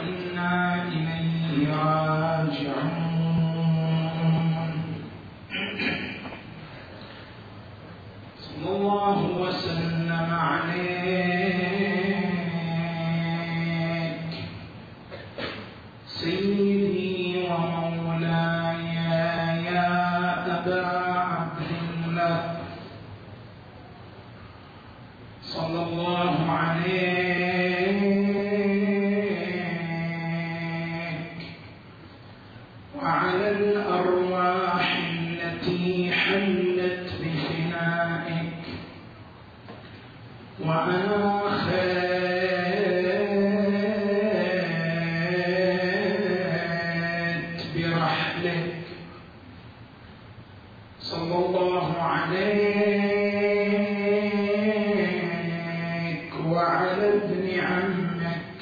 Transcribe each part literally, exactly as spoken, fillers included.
وإنا إليه راجعون. صلى الله وسلم عليك سيدي ومولاي يا أبا عبد الله، صلى الله عليك وعلى الأرواح التي حلت بفنائك وآخذت برحلك، صلى الله عليك وعلى ابن عمك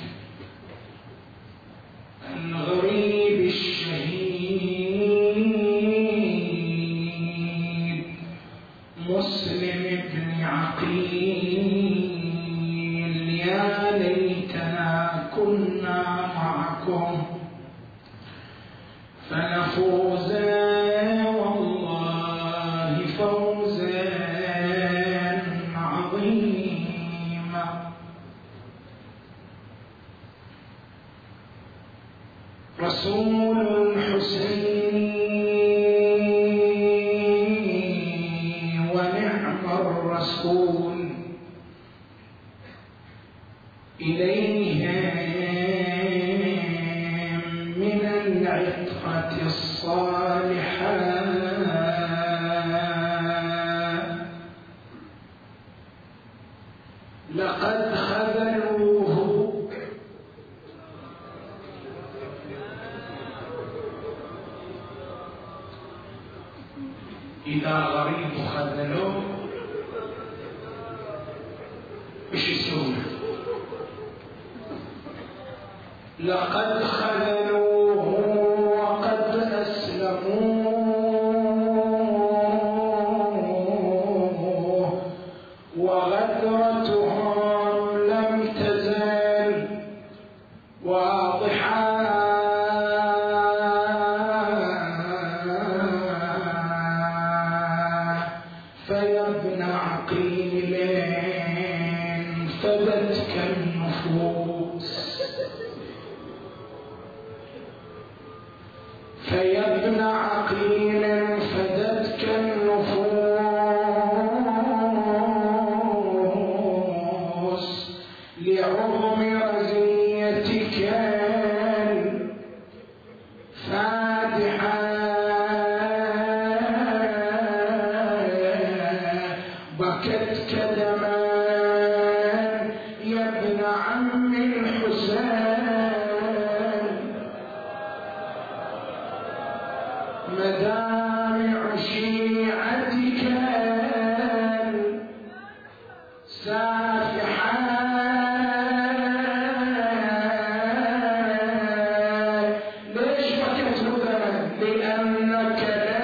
الغريب الشهيد مسلم بن عقيل. يا ليتنا كنا معكم فنفوز والله فوزا عظيما. رسول الحسين ونعم الرسول إليهم من العتقة الصالحة لقد خذلوه إذا غريب خذلوه إيش يسوون؟ لقد خذلوه وقد أسلموه وغدرتهم لم تزل واضحة فيا ابن عقيل فدتك النفوس، فيا ابن عقيل فدتك النفوس لعظم رزيتك الفادحة. بكتك دما يا ابن عم الحسين، مدامع شيعتك سافحة. ليش بكت هدى؟ لأنك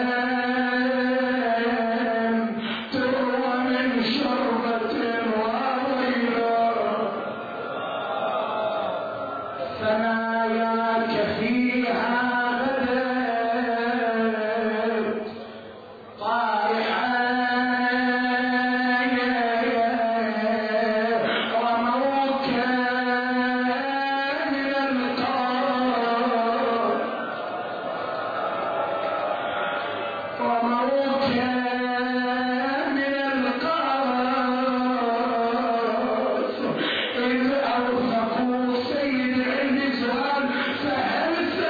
لم تروى من شربة واضحة ثناياك فيها إذ أوثقوا سيد النزال فهل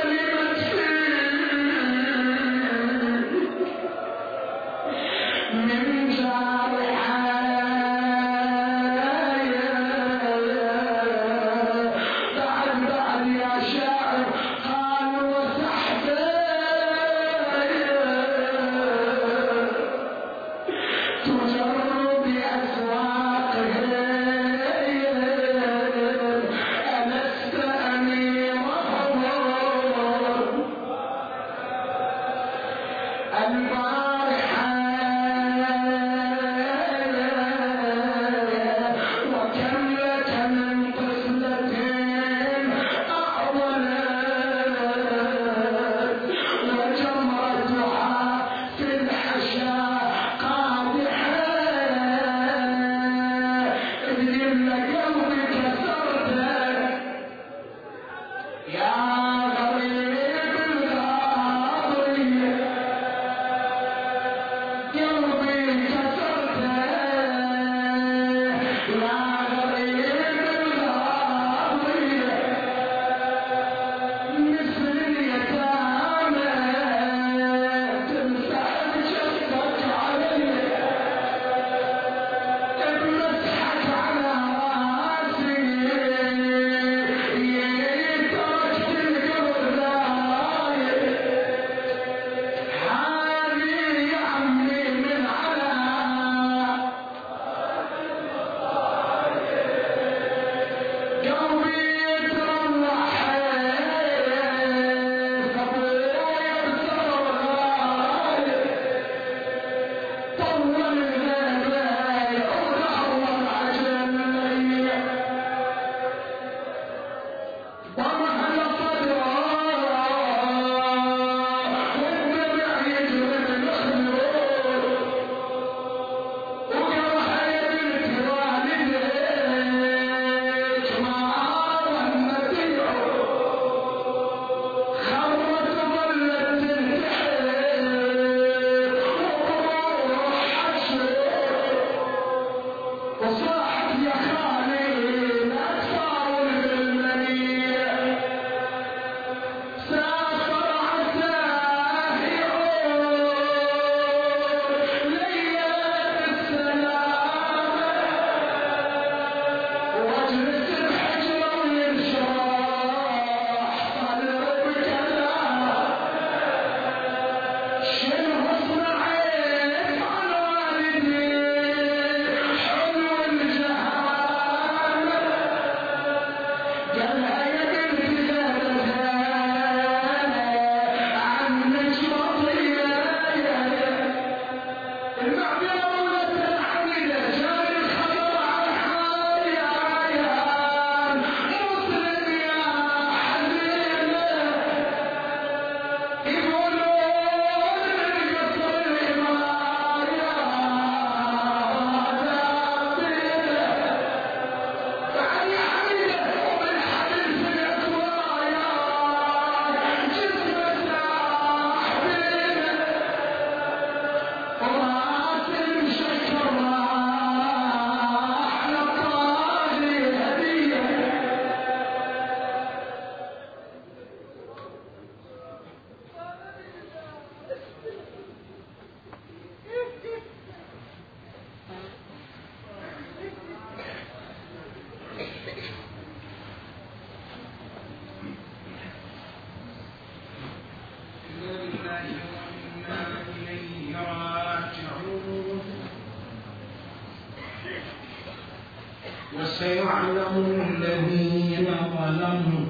وسيعلم الذين ظلموا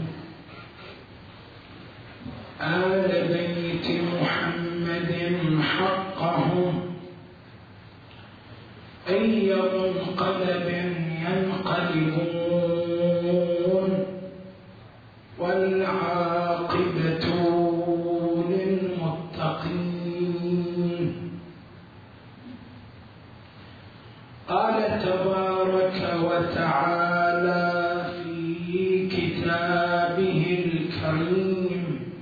آل بيت محمد حقهم أي منقلب ينقلبون والعاقبة للمتقين. قال تبارك وتعالى في كتابه الكريم: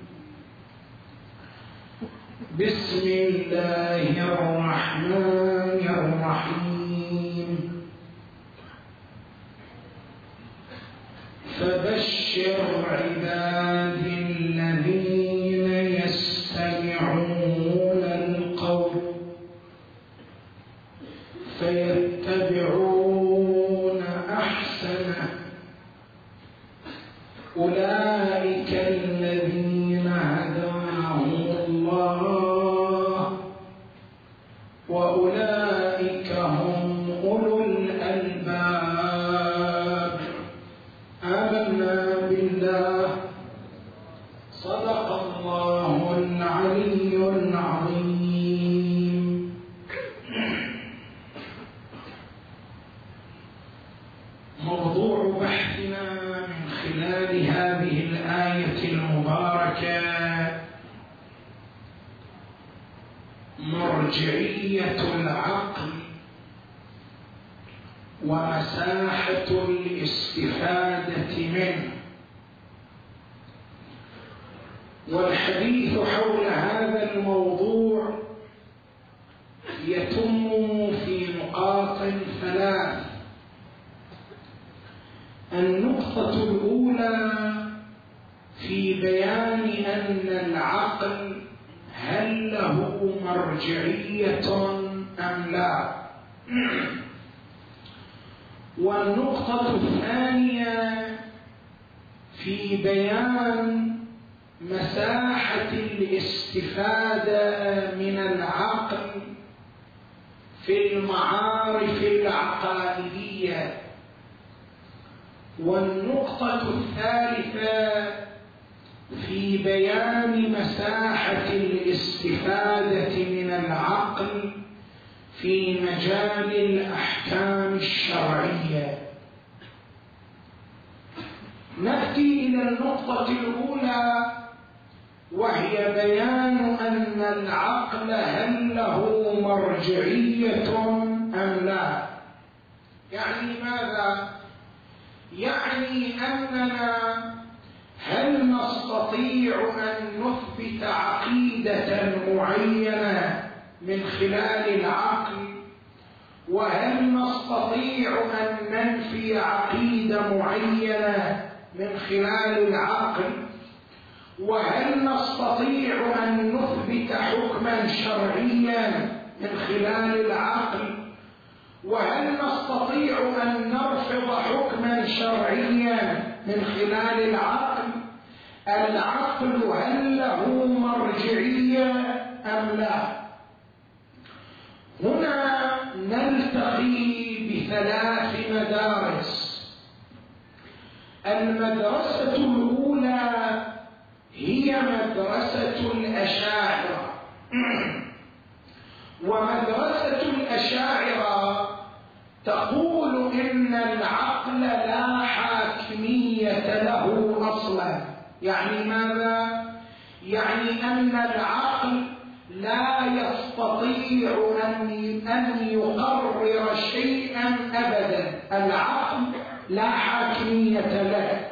بسم الله الرحمن الرحيم. فبشر عبادي الذين يستمعون القول فيتبعون أحسنه أولئك الذين هداهم الله وأولئك هم أولو الألباب. آمنا بالله. صدق الله العلي العظيم. موضوع بحثنا من خلال هذه الآية المباركة مرجعية العقل ومساحة الاستفادة منه. والحديث حول هذا الموضوع يتم في نقاط ثلاث. النقطة الأولى في بيان أن العقل هل له مرجعية أم لا، والنقطة الثانية في بيان مساحة الاستفادة من العقل في المعارف العقائدية، والنقطة الثالثة في بيان مساحة الاستفادة من العقل في مجال الأحكام الشرعية. نأتي إلى النقطة الأولى، وهي بيان أن العقل هل له مرجعية أم لا. يعني ماذا؟ يعني أننا هل نستطيع أن نثبت عقيدة معينة من خلال العقل، وهل نستطيع أن ننفي عقيدة معينة من خلال العقل، وهل نستطيع أن نثبت حكما شرعيا من خلال العقل، وهل نستطيع أن نرفض حكما شرعيا من خلال العقل؟ العقل هل له مرجعية أم لا؟ هنا نلتقي بثلاث مدارس. المدرسة الأولى هي مدرسة الأشاعرة، ومدرسة الأشاعرة تقول إن العقل لا حاكمية له أصلا. يعني ماذا؟ يعني أن العقل لا يستطيع أن يقرر شيئا أبدا، العقل لا حاكمية له.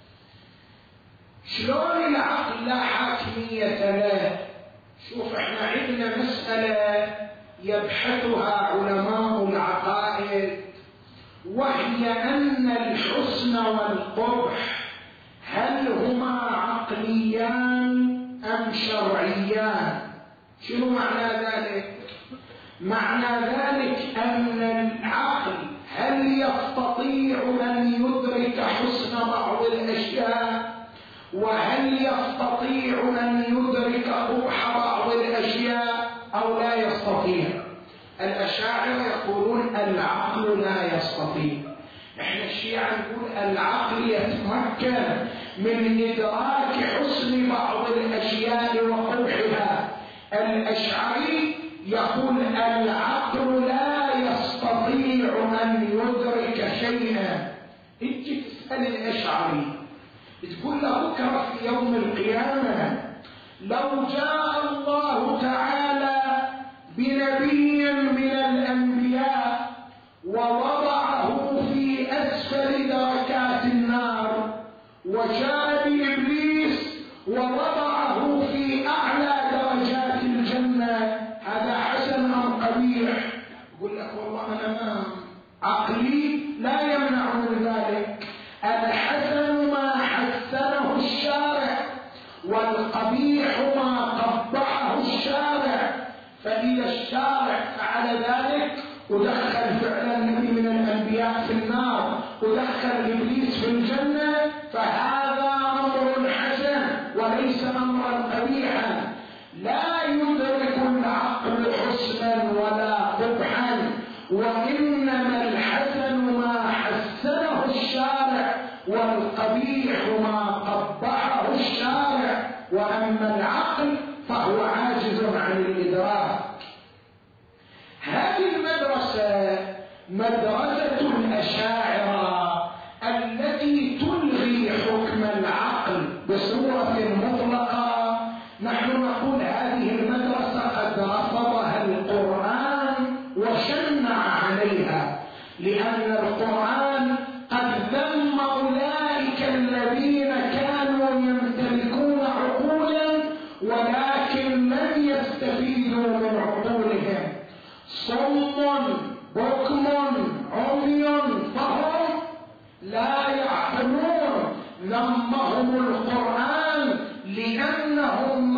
شلون العقل لا حاكمية له؟ شوف، احنا عندنا مسألة يبحثها علماء العقائد، وهي أن الحسن والقبح هل هما عقليان أم شرعيان؟ شنو معنى ذلك؟ معنى ذلك أن العقل هل يستطيع أن يدرك حسن بعض الأشياء، وهل يستطيع أن يدرك قبح بعض الأشياء أو لا يستطيع؟ الأشاعرة يقولون العقل لا يستطيع. احنا الشيعة نقول العقل يتمكن من إدراك حسن بعض الأشياء وقبحها. الأشعري يقول العقل لا يستطيع أن يدرك شيئا. تجي تسأل الأشعري تقول له بكرة في يوم القيامة لو جاء الله تعالى بنبي من الأنبياء ووضعه في أسفل دركات النار، وجاء بإبليس ووضعه في أعلى درجات الجنة، هذا حسن أم قبيح؟ يقول لك والله أنا ما عقلي لا يمنع من ذلك. الحسن ما حسنه الشارع، والقبيح ما قبحه الشارع. فإذا الشارع فعل ذلك ودخل فعلا النبي من الأنبياء في النار ودخل إبليس في الجنة، فهذا أمر حسن وليس أمرا قبيحا. لا يدرك العقل حسنا ولا قبحا، وإنما الحسن ما حسنه الشارع، والقبيح ما قبحه الشارع. وأما العقل فهو عاجز عن الإدراك. هذه المدرسة مدرسة الأشاعرة التي تلغي حكم العقل بصورة مطلقة. نحن نقول هذه المدرسة قد رفضها القرآن وشنع عليها، لأن القرآن قد ذم أولئك الذين كانوا يمتلكون عقولا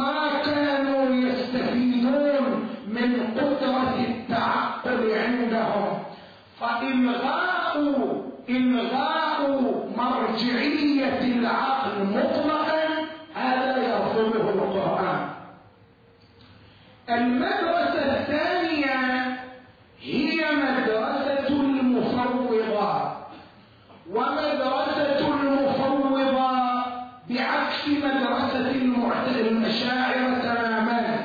ما كانوا يستفيدون من قدرة التعقل عندهم. فإلغاء إلغاء مرجعية العقل مطلقا هذا يرفضه القرآن. المدرسة الثانية هي مدرسة المفوضة، ومدرسة المفوضة بعكس مدرسة الأشاعرة تماما.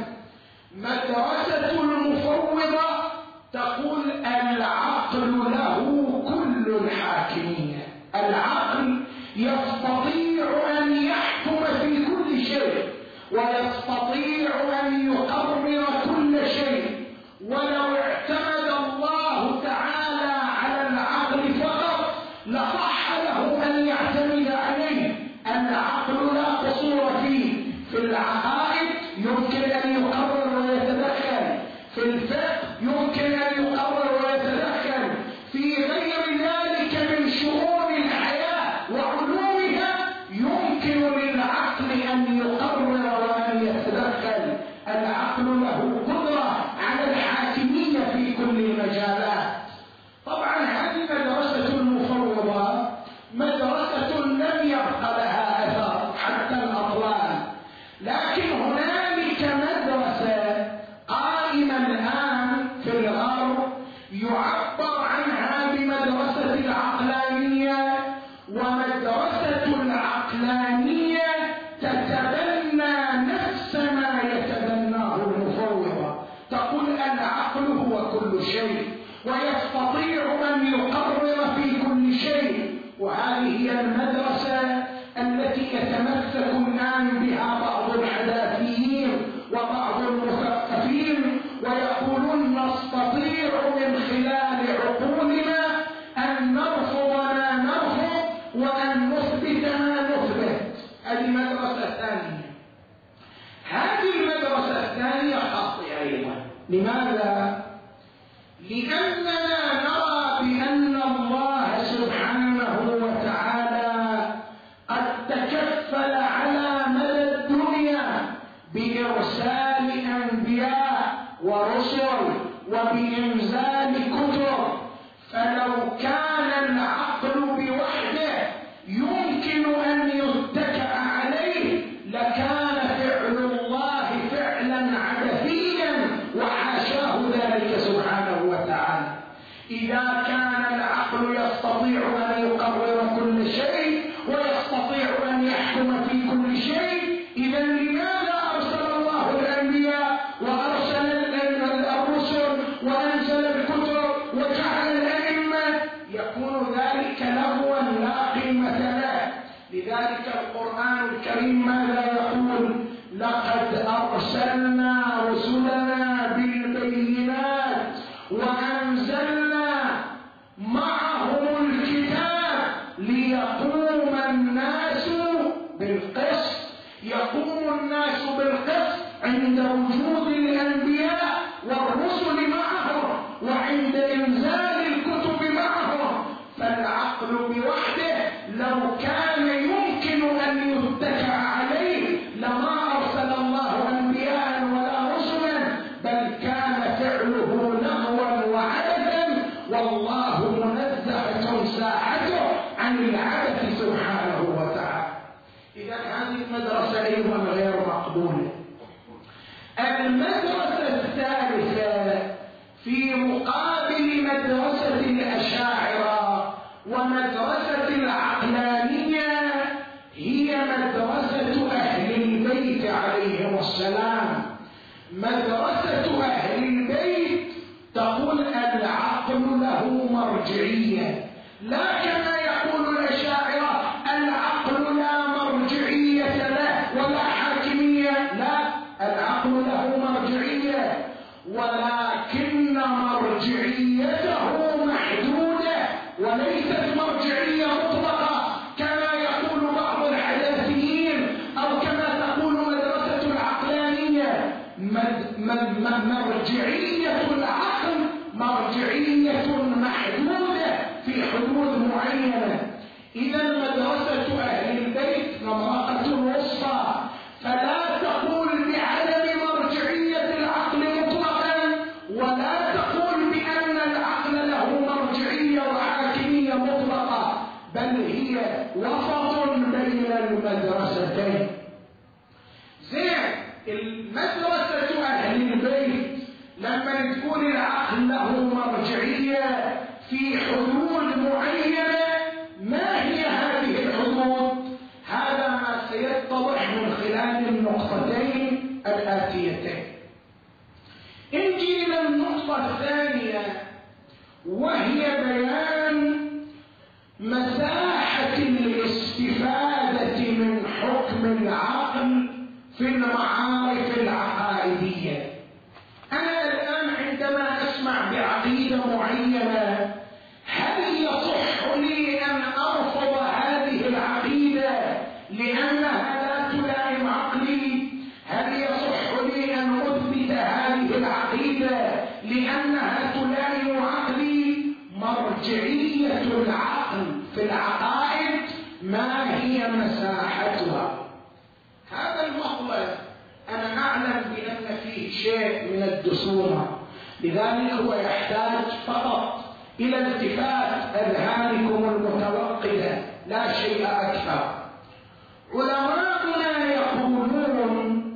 مدرسة المفوضة تقول العقل له كل الحاكمية، العقل يستطيع أن يحكم في كل شيء ويستطيع أن يقرر كل شيء، ولو اعتمد الله تعالى على العقل فقط لصح له أن يعتمد عليه. العقل لا قصور فيه، في العقائد يمكن أن يقرر ويتدخل، في الفقه يمكن أن يقرر ويتدخل، في غير ذلك من شؤون الحياة وعلومها يمكن للعقل أن يقرر وأن يتدخل. العقل له قدرة على الحاكمية في كل المجالات. طبعا هذه مدرسة المفوضة مدرسة لم يبق لها أثر حتى الأطلال، لكن هنالك مدرسة قائمة الآن في الغرب يعبر عنها بمدرسة العقلانية، ومدرسة العقلانية تتبنى نفس ما يتبناه المفوضة، تقول العقل هو كل شيء ويستطيع أن يقرر في كل شيء. وهذه هي المدرسة التي يتمسك الآن بها بعض الحداثيين وبعض المثقفين، ويقولون نستطيع من خلال عقولنا أن نرفض ما نرفض وأن نثبت ما نثبت. هذه مدرسة ثانية. هذه المدرسة الثانية خاطئة أيضا. لماذا؟ لأننا نرى بأن الله سبحانه وتعالى قد تكفل على مدى الدنيا بإرسال أنبياء ورسل وبإنزال كتب، فلو كان العقل بوحده يمكن أن يتكأ عليه لكان فعل الله فعلا عبثيا وحاشاه ذلك سبحانه وتعالى. إذا كان العقل يستطيع أن يقرر كل شيء ويستطيع أن يحكم في كل شيء، إذا لماذا أرسل الله الأنبياء وأرسل الرسل وأنزل الكتب وجعل الأئمة؟ يكون ذلك لغوا لا قيمة له. لذلك القرآن الكريم ماذا يقول؟ لقد أرسلنا رسلنا بالبينات وأنزلنا معهم الكتاب ليقوم الناس بالقسط. يقوم الناس بالقسط عند وجود الأنبياء والرسل معهم وعند إنزال الكتب معهم. فالعقل بوحده لو كان يمكن أن يتكأ عليه لما أرسل الله أنبياء ولا رسلا، بل كان فعله لغوا وعبثا، والله منزهة ساحته عن العبث سبحانه وتعالى. إذا هذه المدرسة أيضا غير مقبولة. المدرسة الثالثة في مقابل مدرسة الأشاعرة ومدرسة العقلانية هي مدرسة أهل البيت عليهم السلام. مدرسة أهل البيت تقول العقل له مرجعية، لا كما يقول الأشاعرة العقل لا مرجعية له ولا حاكمية. لا، العقل له مرجعية، ولكن مرجعيته محدودة وليست مرجعية مطلقة كما يقول بعض الحداثيين أو كما تقول مدرسة العقلانية. مرجعية العقل مرجعية محدودة في حدود معينة. إذا مدرسة أهل البيت نمرقة وسطى، فلا تقول المدرستين. زين المدرسة أهل البيت لما تكون العقل له مرجعية في حدود معينة، ما هي هذه الحدود؟ هذا ما سيتضح من خلال النقطتين الآتيتين. نجي إلى النقطة الثانية، وهي بيان مساحة الاستفادة من حكم العقل في المعارف العقائدية. أنا الآن عندما أسمع بعقيدة معينة، هل يصح لي أن أرفض هذه العقيدة لأنها لا تلائم عقلي؟ هل يصح لي أن أثبت هذه العقيدة لأنها تلائم عقلي؟ مرجعية العقل في العقائد ما هي مساحتها؟ هذا المطلب أنا أعلم بأن فيه شيء من الدسومة، لذلك هو يحتاج فقط إلى التفات أذهانكم المتوقدة، لا شيء أكثر. علماؤنا يقولون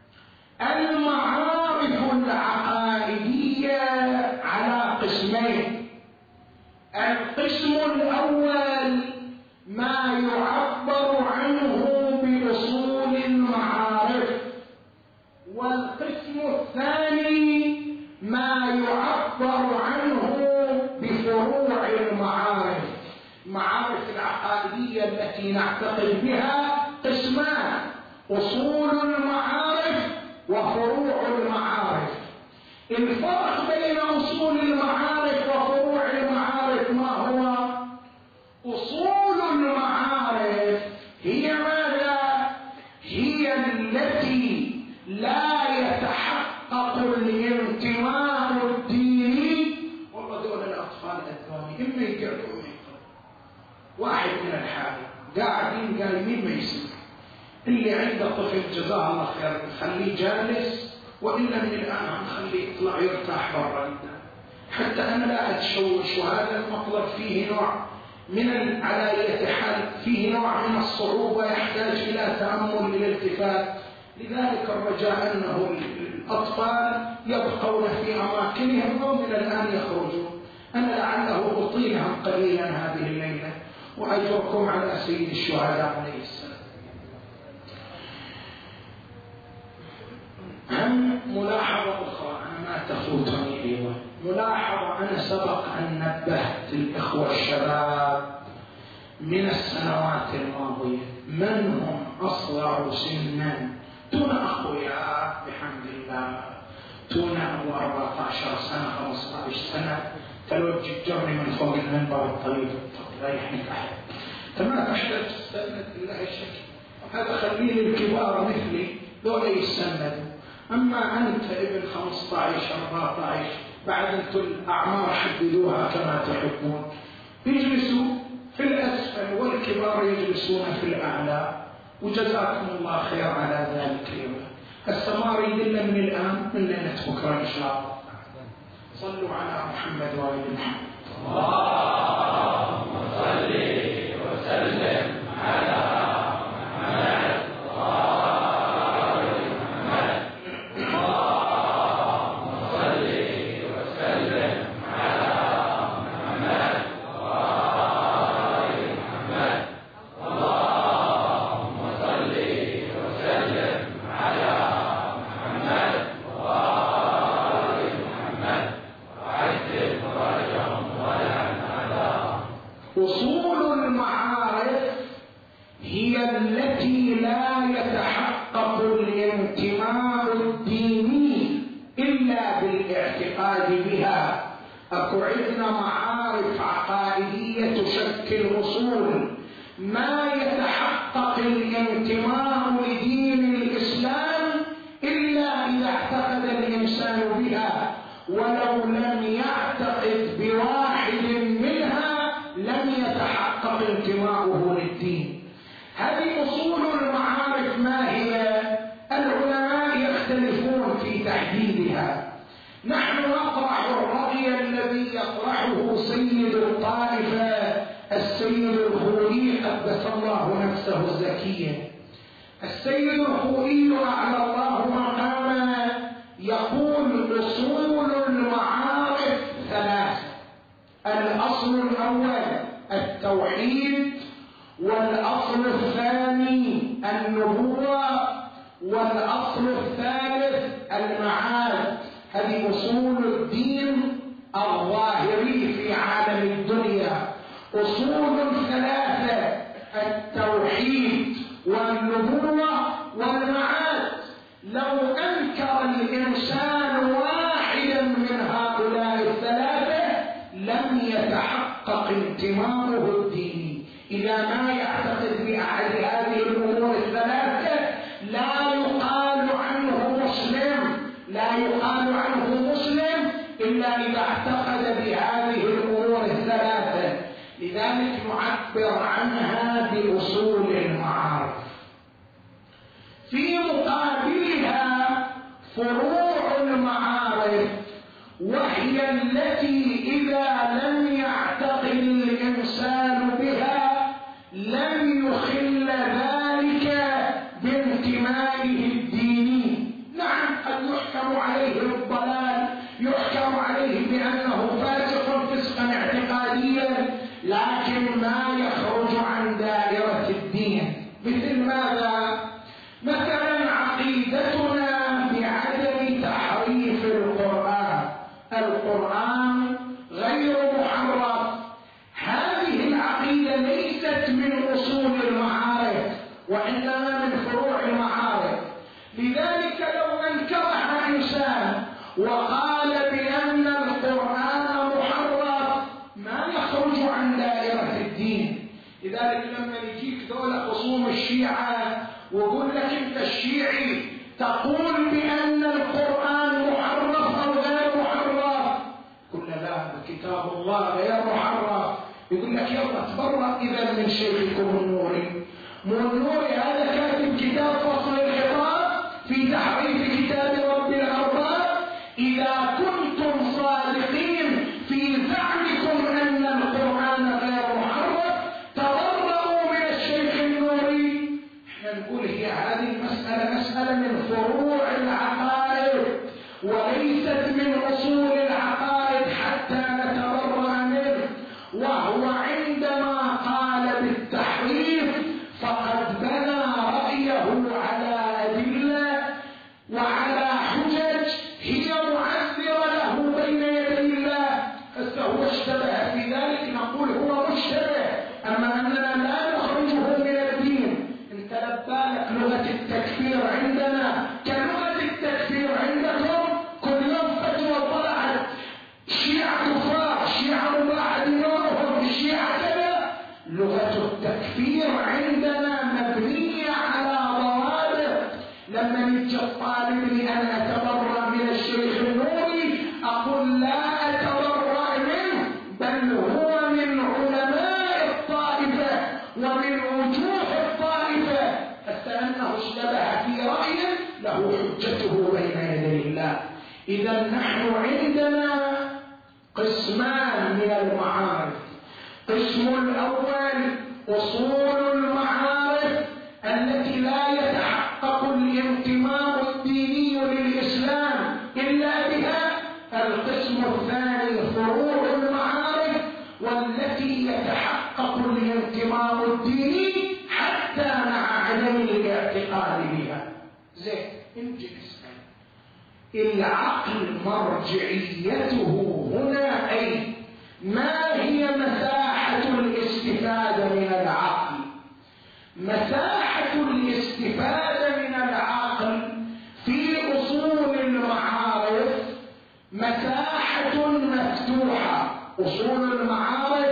المعارف العقائدية على قسمين. القسم الأول ما يعبر عنه بأصول المعارف، والقسم الثاني ما يعبر عنه بفروع المعارف. المعارف العقائدية التي نعتقد بها قسمان: أصول المعارف وفروع المعارف. الفرق بين أصول المعارف وفروع المعارف ما هو؟ أصول المعارف هي ماذا؟ هي التي لا يتحقق الانتماء الديني. والله دول الأطفال الأذاني إما يقعدوا إما يقعدوا، واحد من الحالة قاعدين قايمين ما يسمع. اللي عنده طفل جزاه الله خير نخليه جالس، وإلا من الآن نخليه يطلع يرتاح برا حتى أنا لا أتشوش. وهذا المطلب فيه نوع من على أي حال فيه نوع من الصعوبة، يحتاج إلى تأمل للالتفات. لذلك الرجاء أنه الأطفال يبقون في أماكنهم ومن الآن يخرجون. أنا لعله أطيلهم قليلا هذه الليلة، وأجركم على سيد الشهداء عليه السلام. هم ملاحظة أخرى أنا ما تفوتني أيضا، ملاحظة أنا سبق أن نبهت الإخوة الشباب من السنوات الماضية من هم أصغر سنا، دون أخويا بحمد الله، دون أبو أربعة عشر سنة خمسة عشر سنة، تلوجه جرني من فوق المنبر الطريق لا يحنك أحد. فما تحتاج تستند بالله الشك، هذا خليل الكبار مثلي دول يستندوا. أما أنت ابن خمسة عشر أربعة عشر بعد أنتم الأعمار حددوها كما تحبون، يجلسوا في الأسفل والكبار يجلسون في الأعلى، وجزاكم الله خير على ذلك اليوم. السمار يدل من الآن من ليلة بكرة إن شاء الله. صلوا على محمد وآل محمد. اللهم صل وسلم على محمد وآل محمد. اللهم صل وسلم على محمد وآل محمد. اللهم صل وسلم على محمد وآل محمد وعجل فرجهم ولعن أعداءهم. أصول المعارف هي التي لا يتحقق الانتماء الديني إلا بالاعتقاد بها. أكو عندنا معارف عقائدية تشكل أصول ما يتحقق الانتماء لدين الإسلام إلا إذا اعتقد الإنسان بها، ولو لم يعتقد بواحد منها لم يتحقق انتماؤه للدين. هذه أصول المعارف ما هي؟ العلماء يختلفون في تحديدها. نحن نطرح الرأي الذي يطرحه سيد الطائفة السيد الخوئي قدس الله نفسه الزكية. السيد الخوئي أعلى الله مقامه يقول أصول المعارف ثلاثة: الأصل الأول التوحيد، والأصل الثاني النبوة، والأصل الثالث المعاد. هذه أصول الدين الظاهري في عالم الدنيا، أصول ثلاثة: التوحيد والنبوة والمعاد. لو أنكر الإنسان واحدا من هؤلاء الثلاثة لم يتحقق انتمامه الديني. إذا ما يعتقد بأحد هذه الأمور الثلاثة لا يقال عنه مسلم، لا يقال عنه مسلم إلا إذا اعتقد بهذه الأمور الثلاثة. لذلك نعبر عنها بأصول المعارف. في مقابلها فروع المعارف، وهي التي إذا لم يعتقد الإنسان بها لم يخل ذلك بانتمائه الديني. نعم، قد يحكم عليه بالضلال، يحكم عليه بأنه فاسق فسقا اعتقاديا، لكن ما يخرج عن دائرة الدين. مثل ماذا؟ مثلا عقيدتنا بعدم تحريف القرآن. القرآن غير محرف. هذه العقيدة ليست من أصول المعارف وإنما من فروع المعارف. لذلك لو أنكرها إنسان وقال بأن القرآن محرف ما يخرج عن دائرة الدين. لذلك لما يجيك دولة خصوم الشيعة ويقول لك انت الشيعي تقول بأن القرآن محرف أو غير محرف، قل لا، كتاب الله غير محرف. يقول لك يلا تبرأ إذا من شيخكم النوري. مو النوري هذا كاتب كتاب فصل الخطاب في تحريف كتاب رب الأرباب. إذا كنتم صادقين في زعمكم أن القرآن غير محرف تبرؤوا من الشيخ النوري. احنا نقول هي هذه المسألة مسألة من فروع العقائد وليست من أصول العقائد حتى نتبرأ منه. وهو عندما قال بالتحريف فقد بنى رأيه على أدلة وعلى حجج هي معذرة له بين يدي الله. فهو اشتبه في ذلك نقول هو مشتبه، أما أننا لا نخرجه من الدين. انت لبالك لغة التكفير عندنا كلغة التكفير عندكم. كل يوم فتوى طلعت شيعة كفار، شيعة مباح دينهم، الشيعة كذا. لغة التكفير عندنا مبنية على ضوابط. لما يجي الطالب لي أن أتبرأ من الشيخ النوري أقول لا أتبرأ منه، بل هو من علماء الطائفة ومن وجوه الطائفة، حتى أنه اشتبه في رأي له حجته بين يدي الله. إذا نحن عندنا قسمان من المعارف. قسم الأول أصول المعارف التي لا يتحقق الانتماء الديني للإسلام إلا بها. القسم الثاني فروع المعارف والتي يتحقق الانتماء الديني حتى مع عدم الاعتقاد بها. زين، نجي نسأل العقل مرجعيته هنا أي ما هي مساحة الاستفادة من العقل؟ مساحة الاستفادة من العقل في أصول المعارف مساحة مفتوحة. أصول المعارف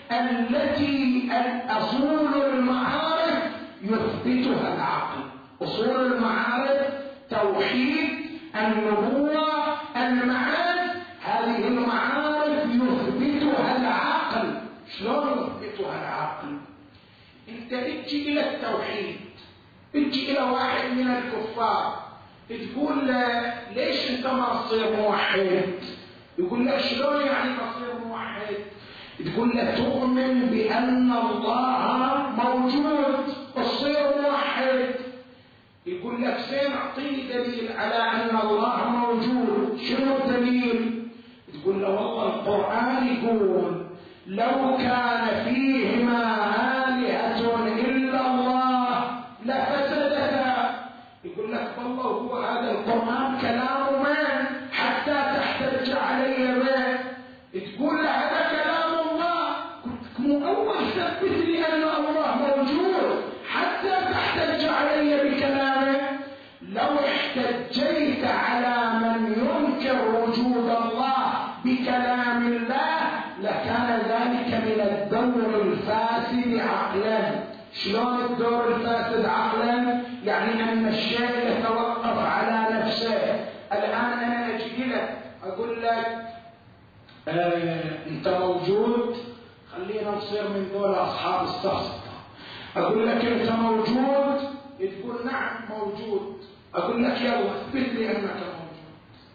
التي أصول المعارف يثبتها العقل. أصول المعارف توحيد، النبوة، المعاد، هذه المعارف يثبتها العقل. شلون يثبتها العقل؟ انت اجي الى التوحيد، اجي الى واحد من الكفار تقول له ليش انت ما تصير موحد؟ يقول له شلون يعني تصير موحد؟ تقول له تؤمن بان الله موجود تصير موحد. يقول لك زين اعطيني دليل على ان الله موجود، شنو الدليل؟ تقول له والله القرآن يقول لو كان فيهما آلهة إلا الله لفسدتا. يقول لك والله هو هذا القرآن كلام من حتى تحتج علي به؟ تقول له هذا كلام الله، مو أول ثبت لي أن الله موجود حتى تحتج علي بكلامه. لو احتجيت على من ينكر وجود الله بكلام الله لكان ذلك من الدور الفاسد عقلا. شلون الدور الفاسد عقلا؟ يعني أن الشيء يتوقف على نفسه. الآن أنا أجي لك أقول لك آه أنت موجود، خلينا نصير من دول أصحاب السخط. أقول لك أنت موجود، تقول نعم موجود. أقول لك يلا اثبت لي أنك موجود،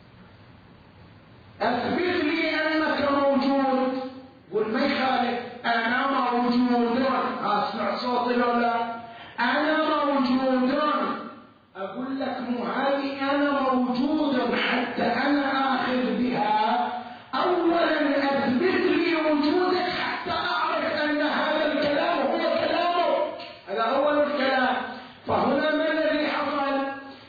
اثبت لي أنك موجود. قل ما يخالف أنا موجود. أسمع صوتي ولا أنا موجود؟ أقول لك مو هذه أنا موجود حتى أنا آخذ بها. أولا أثبت لي وجودك حتى أعرف أن هذا الكلام هو كلامك. هذا أول الكلام. فهنا ما الذي حصل؟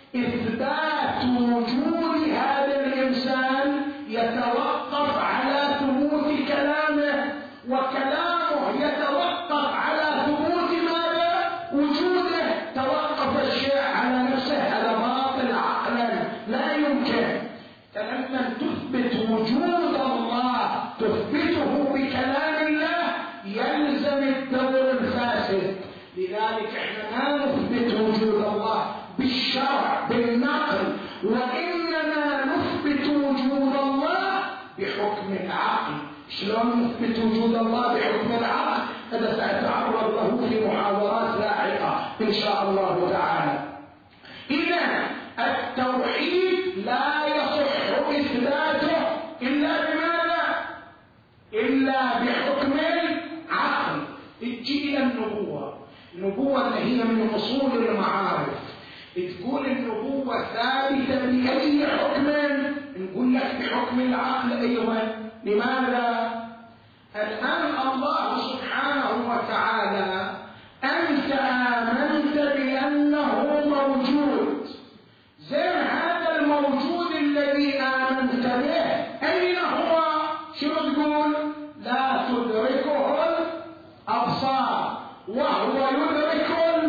إثبات وجود هذا الإنسان يتوقف على ثبوت كلامه، وكلامه يتوقف على ثبوت ماذا؟ وجوده. توقف الشيء على نفسه، هذا باطل عقلا لا يمكن. فلما تثبت وجود الله تثبته بكلام الله يلزم الدور الفاسد. لذلك احنا ما نثبت وجود الله بالشرع بالنقل، وإنما نثبت وجود الله بحكم العقل. شلون نثبت وجود الله بحكم العقل؟ هذا سأتعرض له في محاضرات لاحقة إن شاء الله تعالى. إذا التوحيد لا يصح إثباته إلا بماذا؟ إلا بحكم العقل. تجي إلى النبوة. النبوة اللي هي من أصول المعارف. تقول النبوة ثابتة بأي حكم؟ نقول لك بحكم العقل أيضا. لماذا؟ الآن الله سبحانه وتعالى أنت آمنت بأنه موجود. زين هذا الموجود الذي آمنت به أين هو؟ شو تقول؟ لا تدركه الأبصار وهو يدرك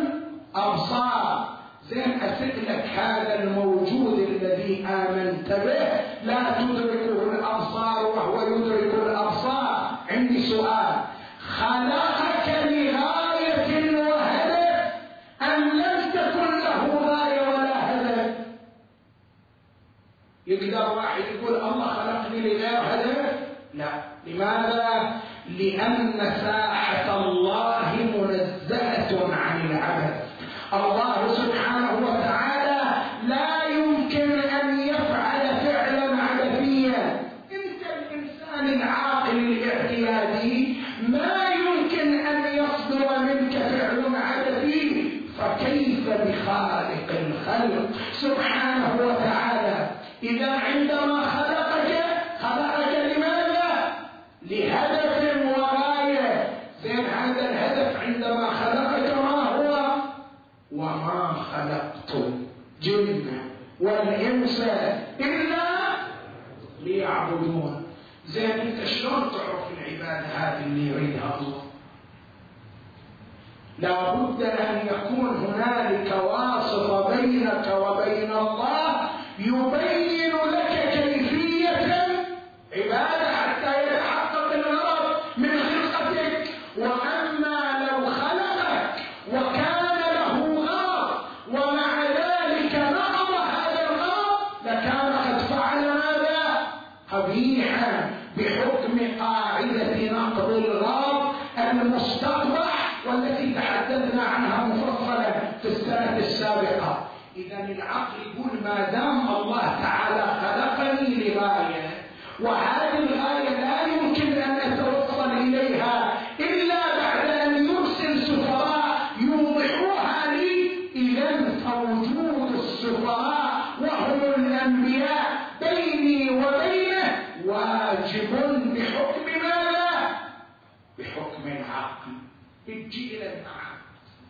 الأبصار. زين أسألك هذا الموجود الذي آمنت به لا تدركه الأبصار وهو يدرك الأبصار، عندي سؤال: خلقك لغاية وهدف أم لم تكن له غاية ولا هدف؟ يقدر واحد يقول الله خلقني لغاية وهدف؟ لا. لماذا؟ لأن ساحة الله منزهة عن العبث. الله سبحانه وتعالى لا يمكن أن يفعل فعلا عبثيا. انت الإنسان العاقل الاعتيادي ما يمكن أن يصدر منك فعل عبثي، فكيف بخالق الخلق سبحانه وتعالى؟ إذا عندما خلقك خلقك لماذا؟ لهدف وغاية. زين هذا الهدف عندما خلقك ما هو؟ وما خلقت الجن والإنس إلا ليعبدون. زين انت شلون تعرف العبادة هذه اللي يريدها الله؟ لا بد أن يكون هنالك واسطة بينك وبين الله يبين لك كيفية عبادة حتى يتحقق الغرض من خلقتك. وأما لو خلقك وكان له غرض ومع ذلك نقض هذا الغرض لكان قد فعل ماذا؟ قبيحا بحكم قاعدة نقض الغرض المستقبح والتي تحدثنا عنها مفصلا في السنة السابقة. إذا العقل يقول ما دام الله تعالى خلقني لغاية وهذه الغاية لا يمكن أن أتوصل إليها إلا بعد أن يرسل سفراء يوضحوها لي، إذا فوجود واجب بحكم ماذا؟ بحكم العقل. اجي إلى المعاد.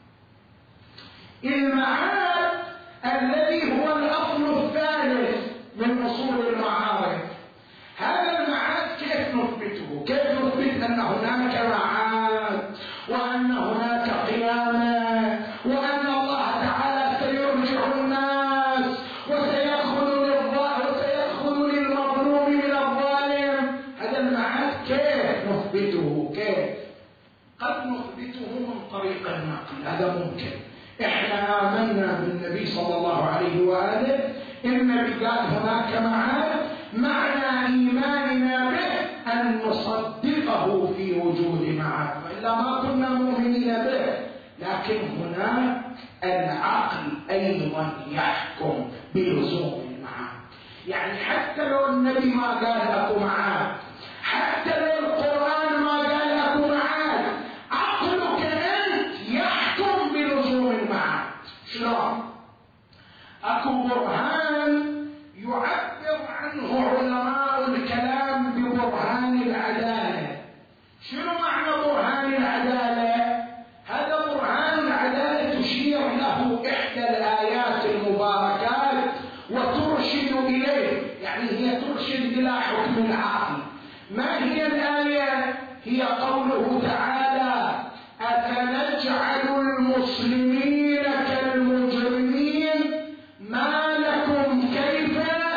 المعاد الذي هو الأصل الثالث من أصول المعارف، هذا المعاد كيف نثبته؟ كيف نثبت أن هناك معاد وأن هناك قيامة وأن الله تعالى سيرجع الناس وسيأخذ وسيأخذ للمظلوم من الظالم؟ هذا المعاد كيف نثبته؟ كيف؟ قد نثبته من طريق النقل، هذا ممكن. احنا آمنا بالنبي صلى الله عليه وآله إن بذات هناك معاد، معنى إيماننا به أن نصدقه في وجود معاد، وإلا ما كنا مؤمنين به. لكن هناك العقل أيضا يحكم بلزوم المعاد. يعني حتى لو النبي ما قال أكو معاد، حتى لو القرآن ما قال أكو معاد، عقلك أنت يحكم بلزوم المعاد. شلون؟ أكو برهان يعبر عنه علماء الكلام ببرهان العدالة. شنو معنى برهان العدالة؟ هذا برهان العدالة تشير له إحدى الآيات المباركات وترشد إليه، يعني هي ترشد إلى حكم العقل. ما هي الآية؟ هي قوله تعالى: أفنجعل المسلمين كالمجرمين ما لكم كيف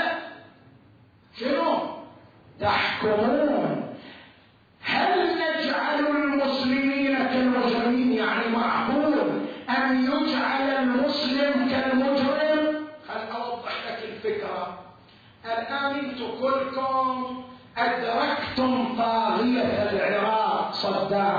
شنو تحكمون. هل نجعل المسلمين كالمجرمين؟ يعني معقول أن يجعل المسلم كالمجرم؟ خل أوضح لك الفكرة. الآن انتم كلكم أدركتم طاغية العراق صدام،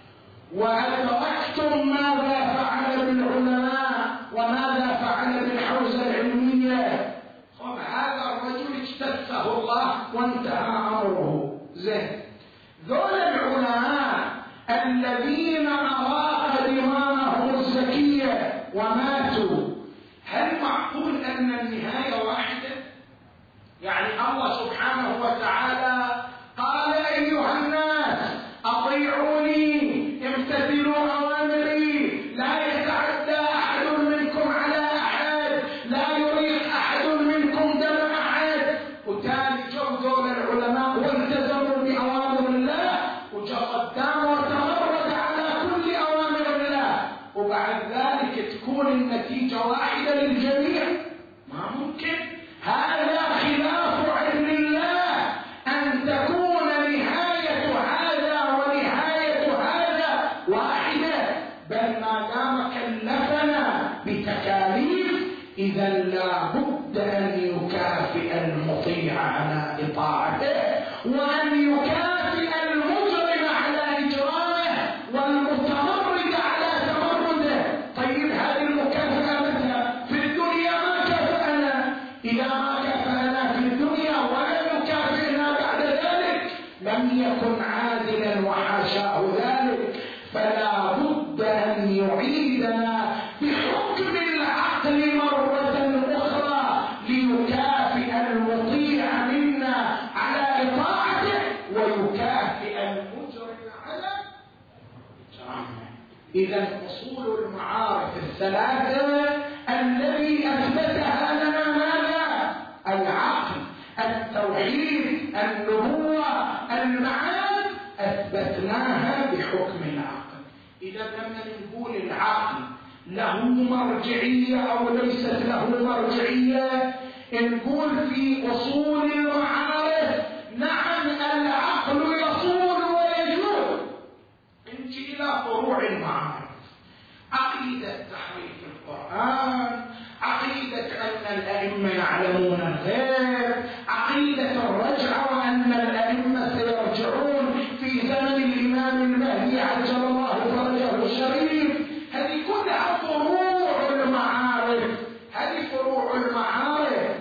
وأدركتم ماذا فعل بالعلماء وماذا فعل بالحوزة العلمية. طب هذا الرجل اجتثه الله وانتهى أمره. زين، ذول العلماء الذين أراق دماءهم الزكية وماتوا، هل معقول أن النهاية واحدة؟ يعني الله سبحانه وتعالى قال: أيها الناس أطيعوني امتثلوا أوامري، لا يتعدى أحد منكم على أحد، لا يريق أحد منكم دم أحد. وتالي جو ذول العلماء والتزموا بأوامر الله وجا قدام وتمرد على كل أوامر الله، وبعد ذلك تكون النتيجة واحدة للجميع؟ ما ممكن. هذا خلاف علم الله أن تكون نهاية هذا ونهاية هذا واحدة، بل ما دام كلفنا بتكاليف إذا لا بد أن يكافئ المطيع على إطاعته وأن يكافئ المجرم على إجرامه والمتمرد على تمرده. طيب هذه المكافأة متى؟ في الدنيا ما كافأنا. إذا ما كافأنا في الدنيا ولم يكافئنا بعد ذلك لم يكن عادلا وحاشاه ذلك. فلا بد أن يعيدنا بحكم العقل مرة أخرى ليكافئ المطيع منا على إطاعته ويكافئ المجرم على إجرامه. إذا أصول المعارف الثلاثة الذي أثبتها لنا ماذا؟ العقل، التوحيد، النبوة، المعاد، أثبتناها بحكم العقل. إذا لما نقول العقل له مرجعية أو ليست له مرجعية، نقول في أصول المعارف نعم العقل يصول ويجول. نجي إلى فروع المعارف: عقيدة تحريف القرآن، عقيدة أن الأئمة يعلمون الغيب، عقيدة الرجعة وأن الأئمة سيرجعون في زمن الإمام المهدي عجل الله فرجه الشريف. هذه كلها فروع المعارف. هذه فروع المعارف.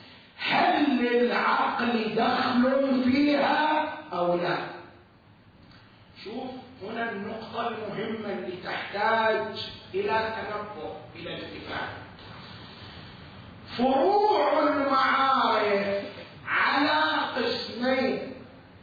هل للعقل دخل فيها أو لا؟ شوف هنا النقطة المهمة اللي تحتاج إلى تنبه، إلى التفات. فروع المعارف على قسمين: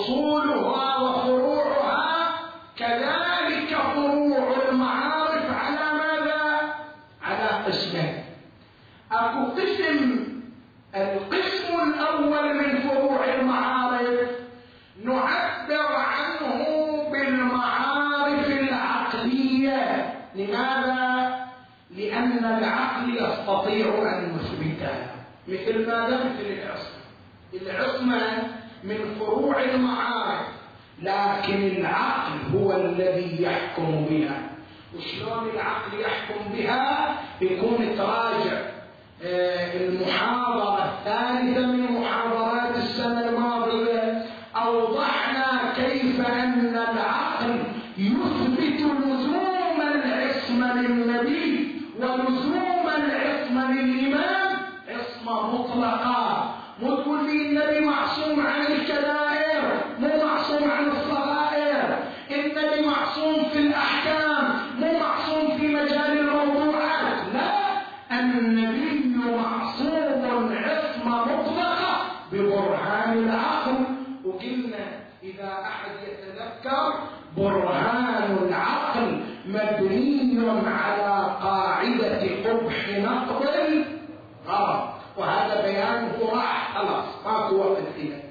أصولها وفروعها، كذلك فروع المعارف على ماذا؟ على قسمين. أكو قسم، القسم الأول من فروع المعارف نعبر عنه بالمعارف العقلية. لماذا؟ لأن العقل يستطيع أن يثبتها، مثل ماذا؟ مثل العصمة. العصمة من فروع المعارف، لكن العقل هو الذي يحكم بها. وشلون العقل يحكم بها؟ يكون تراجع المحاضرة الثالثة من محاضرات السنة الماضية، أوضحنا كيف أن العقل يثبت لزوم العصمة للنبي ولزوم العصمة للإمام، عصمة مطلقة. مو تقول لي النبي معصوم عن الكبائر، مو معصوم عن الصغائر، النبي معصوم في الأحكام، مو معصوم في مجال الموضوعات. لا، النبي معصوم عصمة مطلقة ببرهان العقل. وقلنا إذا أحد يتذكر، برهان العقل مبني على قاعدة قبح نقض الغرض، وهذا بيانه راح خلاص ماكو وقت فيه.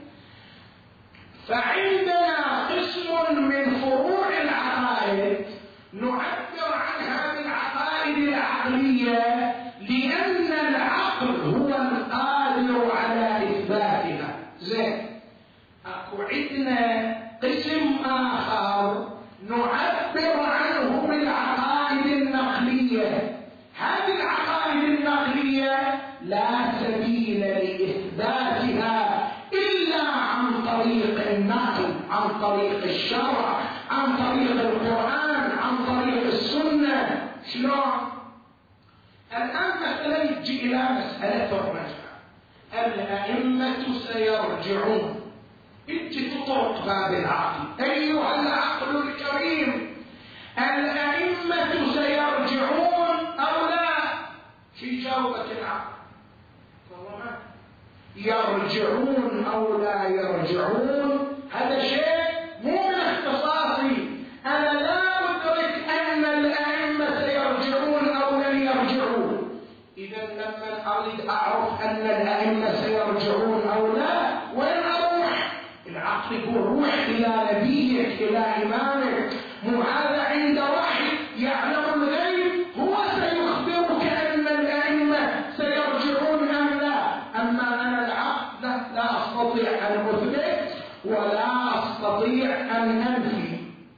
فعندنا قسم من فروع العقائد نعبر عنها بالعقائد العقلية، لأن العقل هو القادر على إثباتها. زين، أكو عندنا قسم آخر نعبر عنه بالعقائد النقلية. هذه العقائد النقلية لا سبيل لإثباتها إلا عن طريق النقل، عن طريق الشرع، عن طريق القرآن، عن طريق السنة. شلون؟ الآن مثلا يجي إلى مسألة الرجعة، الأئمة سيرجعون، يجي تطرق باب العقل. أيها العقل الكريم، الأئمة سيرجعون أو لا؟ في جاوبة العقل والله يرجعون أو لا يرجعون، هذا شيء مو من اختصاصي. أنا لا أدرك أن الأئمة سيرجعون أو لن يرجعون. إذا لما أريد أعرف أن الأئمة سيرجعون أو لا، وين أروح؟ العقل يقول روح إلى نبيك، إلى إمامك. مو هذا عند وحي يعلم الغيب، هو سيخبرك أن الأئمة سيرجعون أم لا. أما أنا العقل لا, لا أستطيع أن أثبت ولا أستطيع أن أنفي.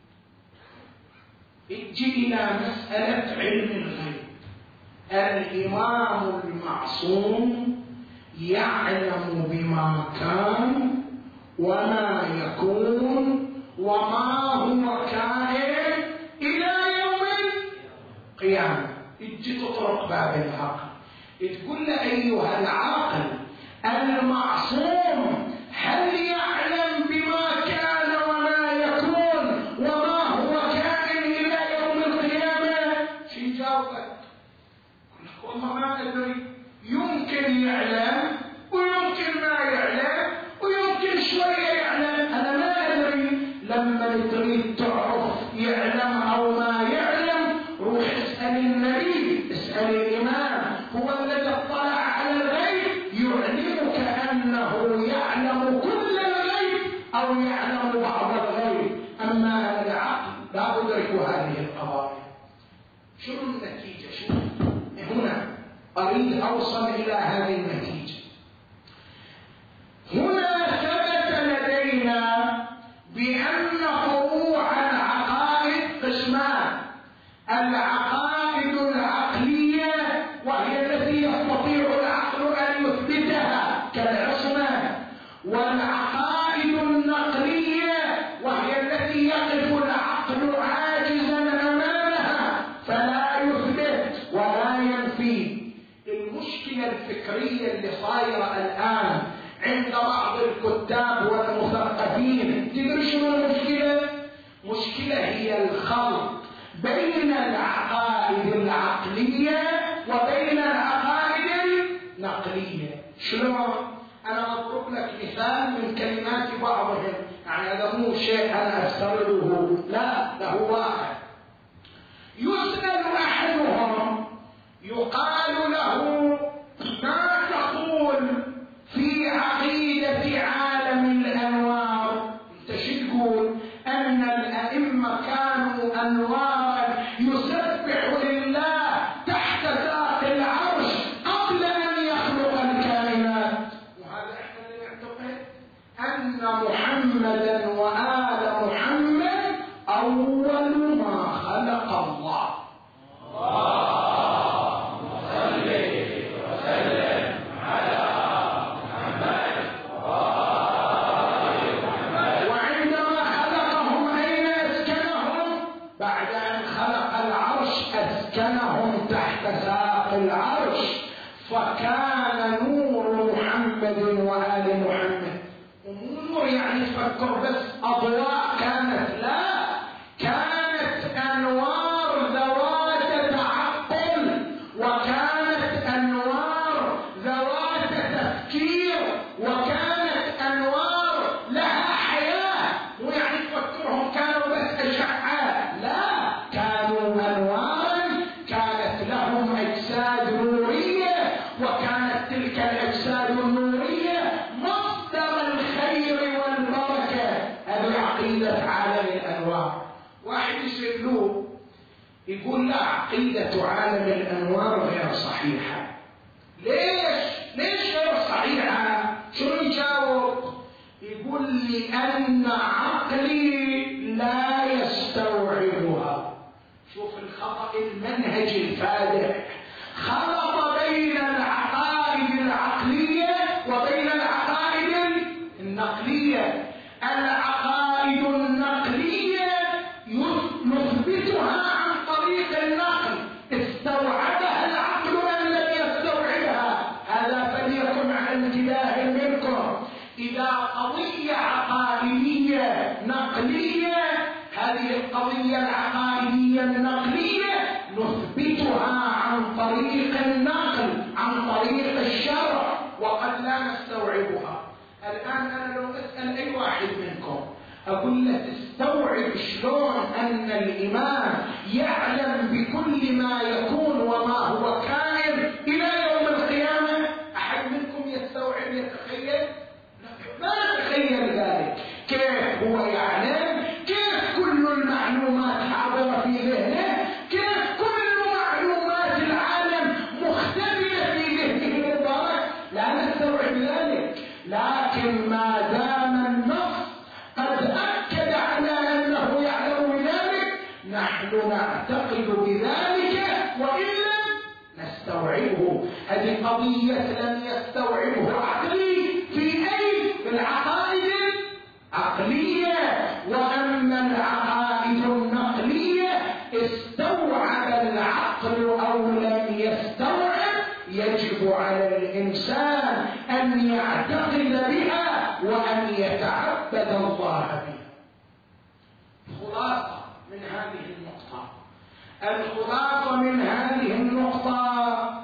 اجي إلى مسألة علم الغيب. الإمام المعصوم يعلم بما كان وما يكون وما هو كائن إلى يوم القيامة. اجي تطرق باب العقل، تقول له أيها العاقل، المعصوم هل يعلم بما كان وما يكون وما هو كائن إلى يوم القيامة؟ شو جاوبك؟ والله ما أدري، يمكن يعلم ويمكن ما يعلم ويمكن شوية يعلم، أنا ما أدري. لما تريد تعرف يعلم أو ما يعلم، روح اسأل النبي، اسأل الإمام، هو الذي اطلع على الغيب، يعلمك أنه يعلم كل الغيب أو يعلم بعض الغيب. أما العقل لا أدرك هذه القضايا. شو النتيجة؟ شو هنا أريد أوصل إلى هذه النتيجة. هنا ثبت لدينا بأن فروع العقائد قسمان: العقائد العقلية وهي التي يستطيع العقل أن يثبتها كالعصمة، والعقائد النقلية وهي التي يقف العقل عاجزا أمامها فلا يثبت ولا ينفي. المشكلة الفكرية اللي صايرة الآن عند بعض الكتاب والمثقفين، تدري شنو المشكلة؟ مشكلة هي الخلط بين العقائد العقلية وبين العقائد النقلية. شلون؟ أنا أضرب لك مثال من كلمات بعضهم، يعني شيء أنا أفترضه، لا، له واحد. يسأل أحدهم يقال له ما تقول في عقيدة عالم الأنوار؟ أنت شو تقول؟ أن الأئمة كانوا أنوارا يسبح لله تحت ذات العرش قبل أن يخلق الكائنات. وهذا إحنا اللي نعتقد أن محمدا وآل محمد أول ما خلق الله. اللهم صل وسلم على محمد وآل محمد. وعندما خلقهم أين أسكنهم؟ بعد أن خلق العرش أسكنهم تحت ساق العرش، فكان نور محمد وآل محمد أمور يعني تفكر بس أضواء كانت، لا، كانت أنوار ذوات تعقل، وكانت أنوار ذوات تفكير، وكانت أنوار لها حياة. مو يعني تفكرهم كانوا بس أشعاع، لا، كانوا أنوارا كانت لهم أجساد نورية، وكانت تلك الأجساد النورية مصدر الخير والبركة. هذه عقيدة عالم الأنوار. واحد يسألوه يقول لا، عقيدة عالم الأنوار غير صحيحة. ليش؟ ليش غير صحيحة؟ شو يجاوب؟ يقول لأن عقلي لا يستوعبها. شوف الخطأ المنهجي الفادح، خلط بين العقائد العقلية وبين العقائد النقلية. العقائد النقلية نثبتها عن طريق النقل، استوعبها العقل أم لم يستوعبها؟ هذا فليكن على انتباه منكم. إذا قضية عقائدية نقلية، هذه القضية العقائدية النقلية نثبتها عن طريق النقل، عن طريق الشرع، وقد لا نستوعبها. الآن أنا لو أسأل أي واحد منكم أقول له تستوعب شلون أن الإمام يعلم بكل ما يكون وما هو كائن إلى يوم القيامة؟ أحد منكم يستوعب يتخيل؟ ما يتخيل ذلك. كيف هو يعلم؟ كيف كل المعلومات حاضرة في ذهنه؟ كيف كل معلومات العالم مختبئة في ذهنه المبارك؟ لا نستوعب ذلك. لكن ما دام النص قد أكد على أنه يعلم بذلك، نحن نعتقد بذلك وإن لم نستوعبه. هذه قضية لم يستوعبه عقلي في أي؟ في العقائد العقلية. وأما العقائد النقلية استوعب العقل أو لم يستوعب، يجب على الإنسان أن يعتقد بها وأن يتعبد الله بها. خلاصة من هذه النقطة، الخلاصة من هذه النقطة،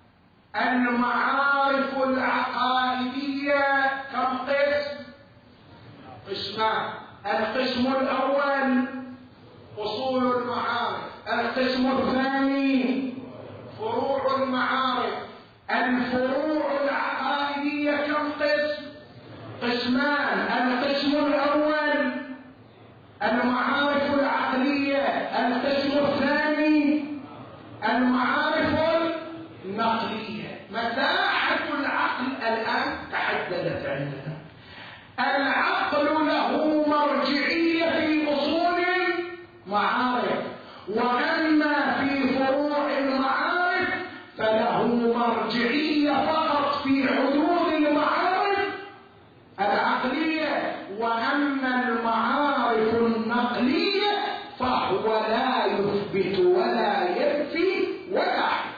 المعارف العقائدية كم قسم؟ قسمان. القسم الأول أصول المعارف، القسم الثاني فروع المعارف. الفروع العقائدية كم قسم؟ قسمان. القسم الأول المعارف العقلية، القسم الثاني المعارف النقلية. مساحة العقل الآن تحددت عندنا. العقل له مرجعية في أصول المعارف، وأما في فروع المعارف فله مرجعية فقط في حدود المعارف العقلية. وأما المعارف النقلية فهو لا يثبت ولا ينفي ولا يحدث.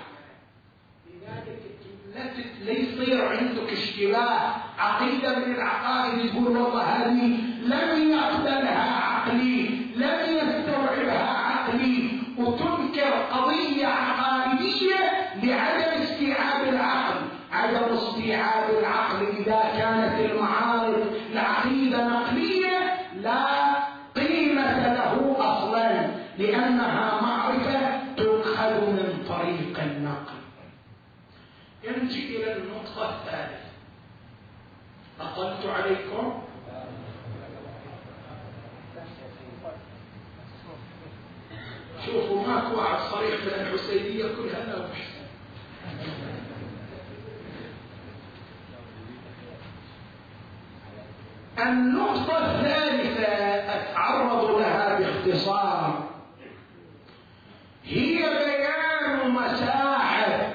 لذلك لا يصير عندك اشتباه. عقيدة من العقائد يقول والله هذه لم يقبلها عقلي، لم يستوعبها عقلي، وتنكر قضية عقائدية لعدم استيعاب العقل. عدم استيعاب العقل إذا كانت المعارف العقيدة نقلية لا لأنها معرفة تؤخذ من طريق النقل. نجي إلى النقطة الثالثة. أطلت عليكم؟ شوفوا ماكو واحد صريح من الحسينية كلها لا محسن. النقطة الثالثة أتعرض لها باختصار، هي بيان مساحة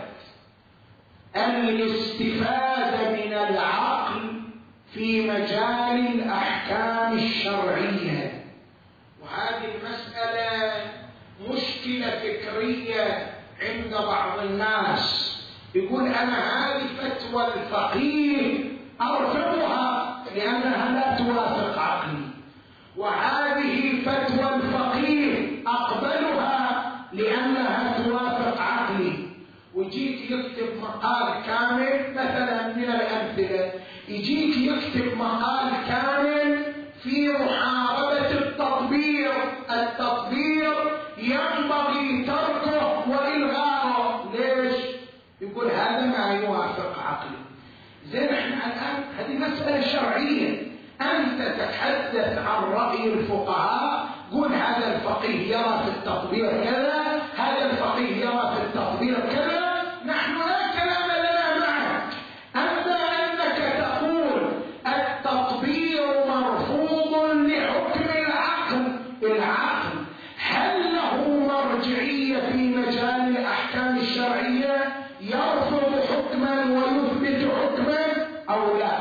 الاستفادة من العقل في مجال الأحكام الشرعية. وهذه المسألة مشكلة فكرية عند بعض الناس، يقول أنا هذه فتوى الفقيه أرفضها لأنها لا توافق عقلي، وهذه فتوى الفقيه أقبلها لأنها توافق عقلي. ويجيك يكتب مقال كامل، مثلا من الأمثلة يجيك يكتب مقال كامل في محاربة التطبير. التطبير ينبغي تركه وإلغاؤه. ليش؟ يقول هذا ما يوافق عقلي. زين احنا الآن هذه مسألة شرعية، أنت تتحدث عن رأي الفقهاء، قول هذا الفقيه يرى في التطبير كذا، هذا الفقيه يرى في التطبير كذا، نحن لا كلام لنا معك. أما أنك تقول التطبير مرفوض لحكم العقل، العقل هل له مرجعية في مجال الأحكام الشرعية؟ يرفض حكما ويثبت حكما أو لا؟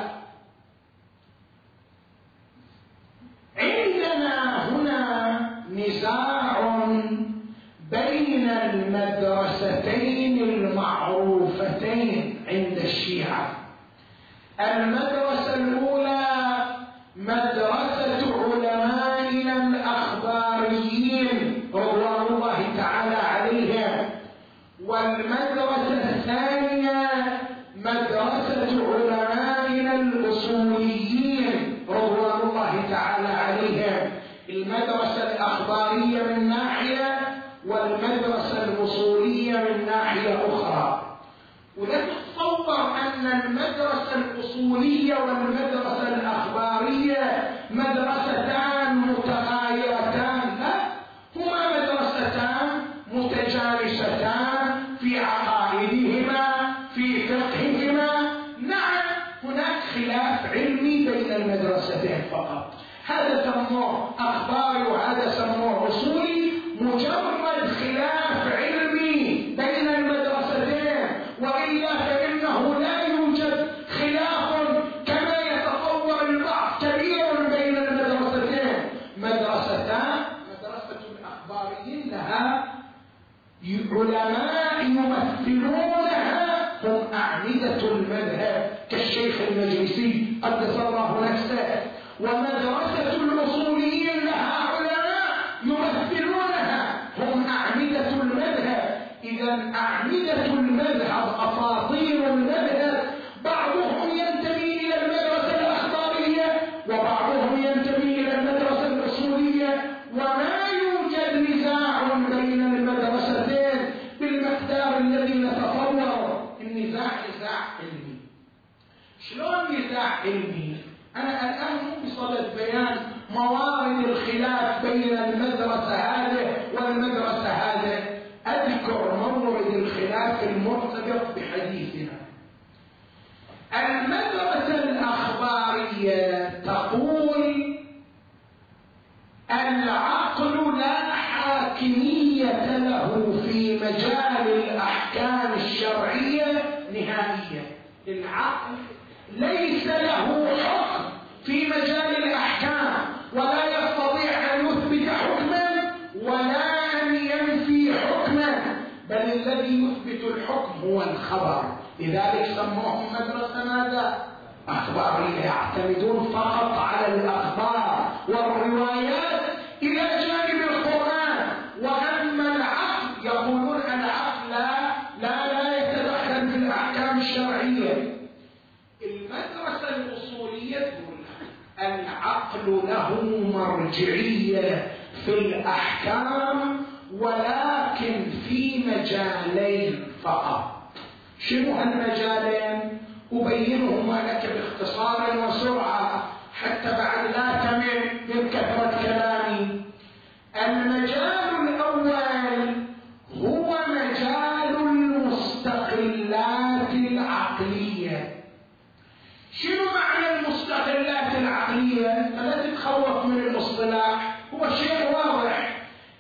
عندنا هنا نزاع بين المدرستين المعروفتين عند الشيعة. المدرسة الأولى مدرسة علمائنا الأخباريين رضوان الله تعالى عليهم، والمدرسة الثانية مدرسة علمائنا الأصوليين رضوان الله تعالى عليهم. المدرسة الأخبارية من ناحية والمدرسة الأصولية من ناحية أخرى. ولا تتصور أن المدرسة الأصولية والمدرسة الأخبارية مدرستان متغايرتان، لا، هما مدرستان متجانستان في عقائدهما في فقههما. نعم هناك خلاف علمي بين المدرستين فقط، هذا سموه أخباري وهذا سموه أصولي، مجرد خلاف علمي بين المدرستين، وإلا فإنه لا يوجد خلاف كما يتصور البعض كبير بين المدرستين. مدرستان، مدرسة الأخباريين لها علماء يمثلونها هم أعمدة المذهب كالشيخ المجلسي قدس الله نفسه، ومدرسة الأصوليين لها علماء يمثلونها هم أعمدة المذهب. إذا أعمدة المذهب أساطير المذهب بعضهم ينتمي إلى المدرسة الأخبارية وبعضهم ينتمي إلى المدرسة الأصولية، وما يوجد نزاع بين المدرستين بالمقدار الذي نتصوره. النزاع نزاع علمي. شلون نزاع علمي؟ أنا الآن مو بصدد بيان موارد الخلاف بين المدرسة هذه والمدرسة هذه، أذكر مورد الخلاف المرتبط بحديثنا. المدرسة الأخبارية تقول العقل لا حاكمية له في مجال الأحكام الشرعية نهائيا. العقل ليس له حكم في مجال الأحكام، ولا يستطيع أن يثبت حكما ولا أن ينفي حكما، بل الذي يثبت الحكم هو الخبر. لذلك سموهم مدرسة ماذا؟ أخبارية، يعتمدون فقط على الأخبار والروايات إلى جانب القرآن. وأما العقل يقولون العقل لا لا, لا يتدخل في الأحكام الشرعية. المدرسة الأصولية تقول العقل له مرجعية في الأحكام ولكن في مجالين فقط. شنو هالمجالين؟ أبينهما لك باختصار وسرعة حتى بعد لا تمل من كثرة كلامي. المجال الأول هو مجال المستقلات العقلية. شنو معنى المستقلات العقلية؟ لا تتخوف من الاصطلاح، هو شيء واضح.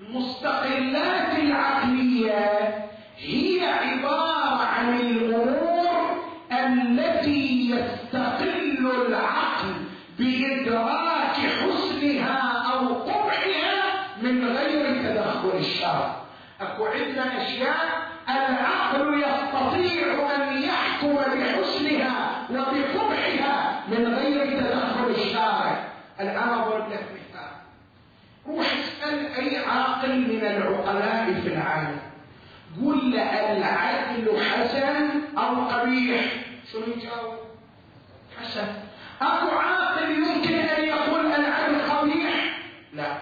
المستقلات العقلية هي عبارة عن الأمور التي يستقل العقل بإدراك حسنها أو قبحها من غير تدخل الشرع. أكو عندنا أشياء العقل يستطيع أن يحكم بحسنها وبقبحها من غير تدخل الشارع. الآن أضرب لك مثال. روح اسأل أي عاقل من العقلاء في العالم، قل له العدل حسن أو قبيح، شنو يجاوب؟ حسن. أكو عاقل يمكن أن يقول العدل قبيح؟ لا.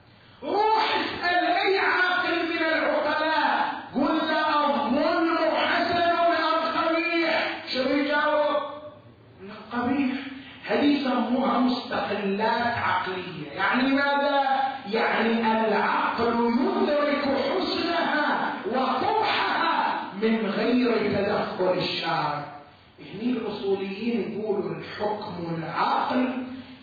روح اسأل أي عاقل من العقلاء قل له الظلم حسن أو قبيح، شنو يجاوب؟ قبيح. هذه يسموها مستقلات عقلية. يعني ماذا؟ يعني العقل يدرك حسنها وقبحها من غير تدخل الشارع. هني الأصوليين يقولوا الحكم العقل،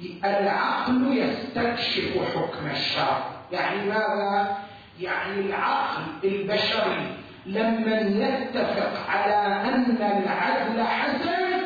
العقل يستكشف حكم الشرع. يعني ماذا؟ يعني العقل البشري لما يتفق على أن العدل حسن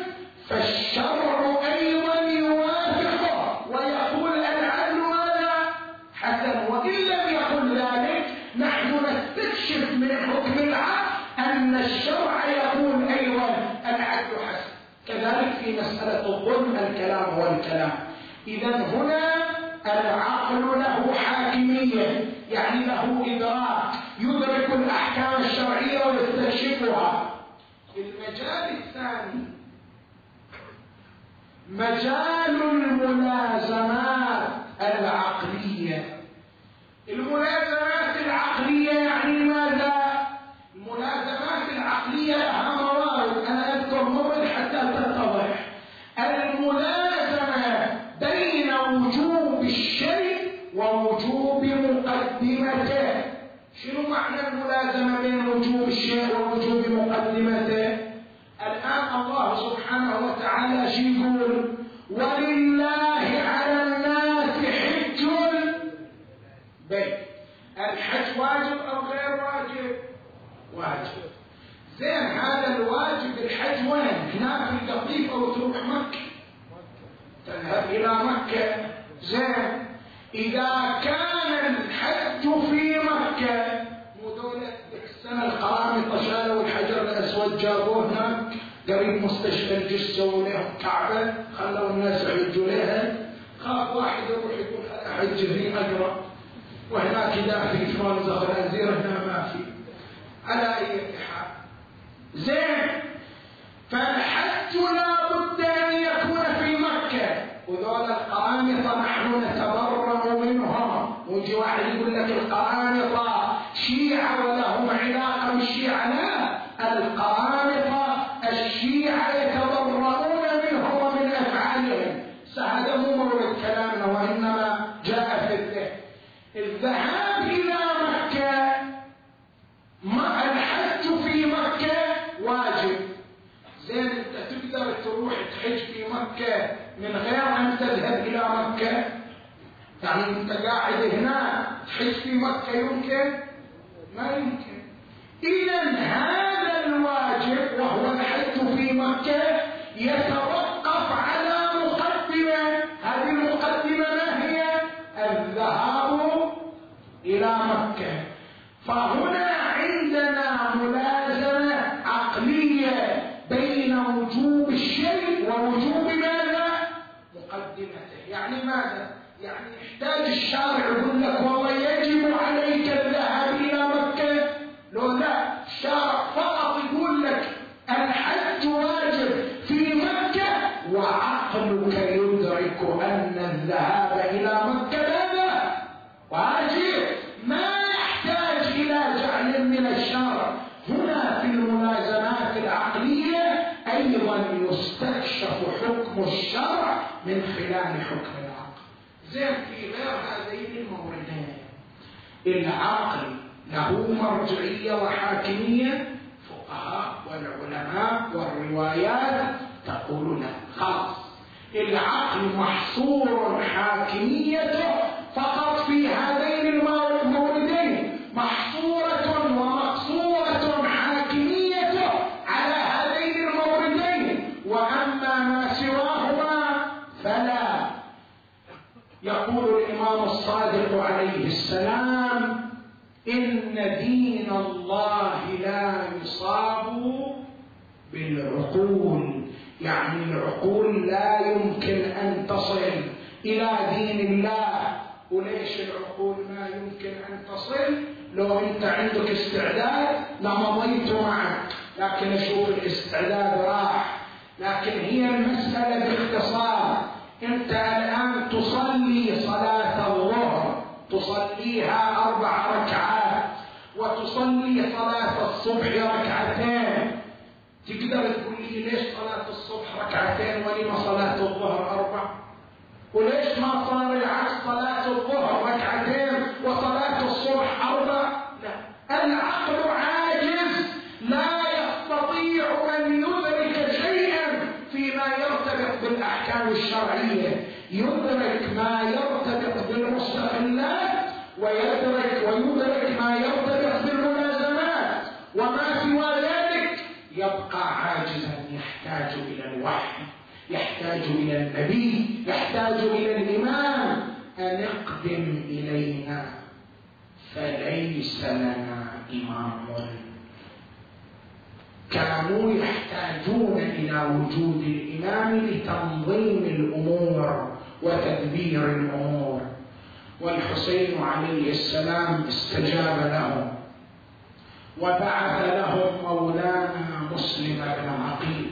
فالشرع أيضا يوافقه ويقول العدل ماذا؟ حسن. وإن لم يقل ذلك نحن نستكشف من حكم العقل أن الشرع يقول أيضا العدل حسن. كذلك في مسألة الظلم الكلام هو الكلام. إذا هنا العقل له حاكمية، يعني له إدراك، يدرك الأحكام الشرعية ويستكشفها. المجال الثاني مجال الملازمات العقلية. الملازمات العقلية يعني ماذا؟ الملازمات العقلية لها موارد، أنا أذكر مورد حتى تتضح. الملازمة بين وجوب الشيء ووجوب مقدمته. شنو معنى الملازمة بين وجوب الشيء ووجوب مقدمته؟ الآن الله سبحانه وتعالى شو يقول؟ ولله على الناس حج البيت. الحج واجب أو غير واجب؟ واجب. زين، هذا الواجب الحج وين؟ هناك في القطيف أو تروح مكة؟ تذهب إلى مكة. زين، إذا كان الحج في مكة، مو دولة السنة القرامطة شالوا الحجر الأسود جابوه هناك قريب مستشفى الجيش، سووا لهم كعبة خلوا الناس يحجوا لها. خاف واحد يروح يقول أحج في أقرب، وهناك إذا في فرنسا خنازير هنا ما في. على أي حال، زين، فالحج لا بد أن يكون في مكة. وذول القرامطة نحن نتبرأ منهم. ويجي واحد يقول لك القرامطة شيعة ولهم علاقة بالشيعة. لا، القرامطة الشيعة يتبرؤون منهم ومن أفعالهم. هذا مو مورد كلامنا، وإنما جاء في الذهن. الذهاب إلى مكة، ما الحج في مكة واجب. زين، انت تقدر تروح تحج في مكة من غير ان تذهب الى مكة؟ يعني انت قاعد هنا تحج في مكة يمكن؟ ما يمكن. اذا هذا الواجب وهو الحج في مكة يتوقف على مقدمة. هذه المقدمة ما هي؟ الذهاب الى مكة. فهنا عندنا ملازمة عقلية بين وجوب الشيء ووجوب ماذا؟ مقدمته. يعني ماذا؟ يعني يحتاج الشارع يقول لك والله يجب عليك الذهاب إلى مكة؟ لو لا، الشارع فقط يقول لك الحج واجب في مكة وعقلك يدرك أن الذهاب إلى مكة ماذا؟ واجب. الملازمات العقلية أيضا يستكشف حكم الشرع من خلال حكم العقل. زين في غير هذين الموردين العقل له مرجعية وحاكمية، فقهاء والعلماء والروايات تقول لا خلاص العقل محصور حاكميته فقط في هذين الموردين، محصورة ومقصورة حاكميته على هذين الموردين، وأما ما سواهما فلا. يقول الإمام الصادق عليه السلام: إن دين الله لا يصاب بالعقول، يعني العقول لا يمكن أن تصل إلى دين الله. وليش العقول ما يمكن أن تصل؟ لو أنت عندك استعداد لمضيت معك، لكن أشوف الاستعداد راح. لكن هي المسألة باختصار، أنت الآن تصلي صلاة الظهر تصليها أربع ركعات وتصلي صلاة الصبح ركعتين، تقدر تقول لي ليش صلاة الصبح ركعتين ولما صلاة الظهر أربع؟ وليش ما صار العكس صلاة الظهر ركعتين وصلاة الصبح أربع؟ لا، العقل عاجز لا يستطيع أن يدرك شيئا فيما يرتبط بالأحكام الشرعية، يدرك ما يرتبط بالمستقلات ويدرك ويدرك ما يرتبط بالملازمات، وما سوى ذلك يبقى عاجزا، يحتاج إلى الوحي، يحتاج إلى النبي، يحتاج إلى الإمام أن اقدم إلينا، فليس لنا إمام. كانوا يحتاجون إلى وجود الإمام لتنظيم الأمور وتدبير الأمور، والحسين عليه السلام استجاب لهم وبعث لهم مولانا مسلم بن عقيل.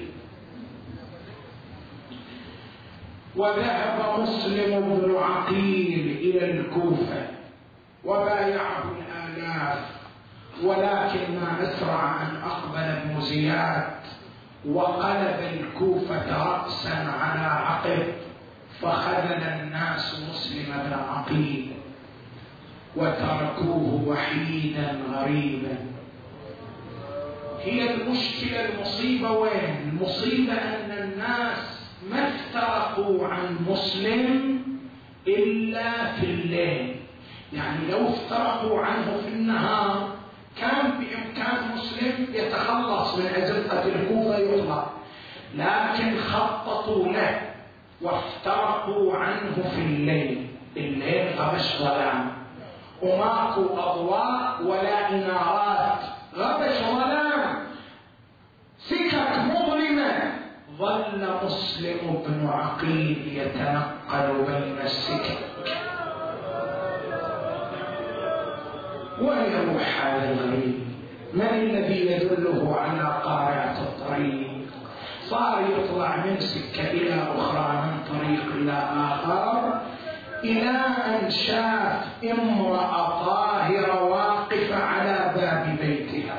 وذهب مسلم بن عقيل إلى الكوفة وبايعه الآلاف، ولكن ما أسرع أن أقبل ابن زياد وقلب الكوفة رأسا على عقب، فخذل الناس مسلم بن عقيل وتركوه وحيدا غريبا. هي المشكلة المصيبة وين؟ المصيبة أن الناس ما افترقوا عن مسلم إلا في الليل، يعني لو افترقوا عنه في النهار كان بإمكان مسلم يتخلص من أزمة الكوفة يطلق، لكن خططوا له وافترقوا عنه في الليل. الليل غبش ظلام وماكو أضواء ولا إنارات، غبش ظلام، سكك مظلمة. ظل مسلم بن عقيل يتنقل بين السكك ويروح هذا الغريب. من الذي يدله على قارعة الطريق؟ صار يطلع من سكة إلى أخرى، من طريق إلى آخر، إلى أن شاف امرأة طاهرة واقفة على باب بيتها.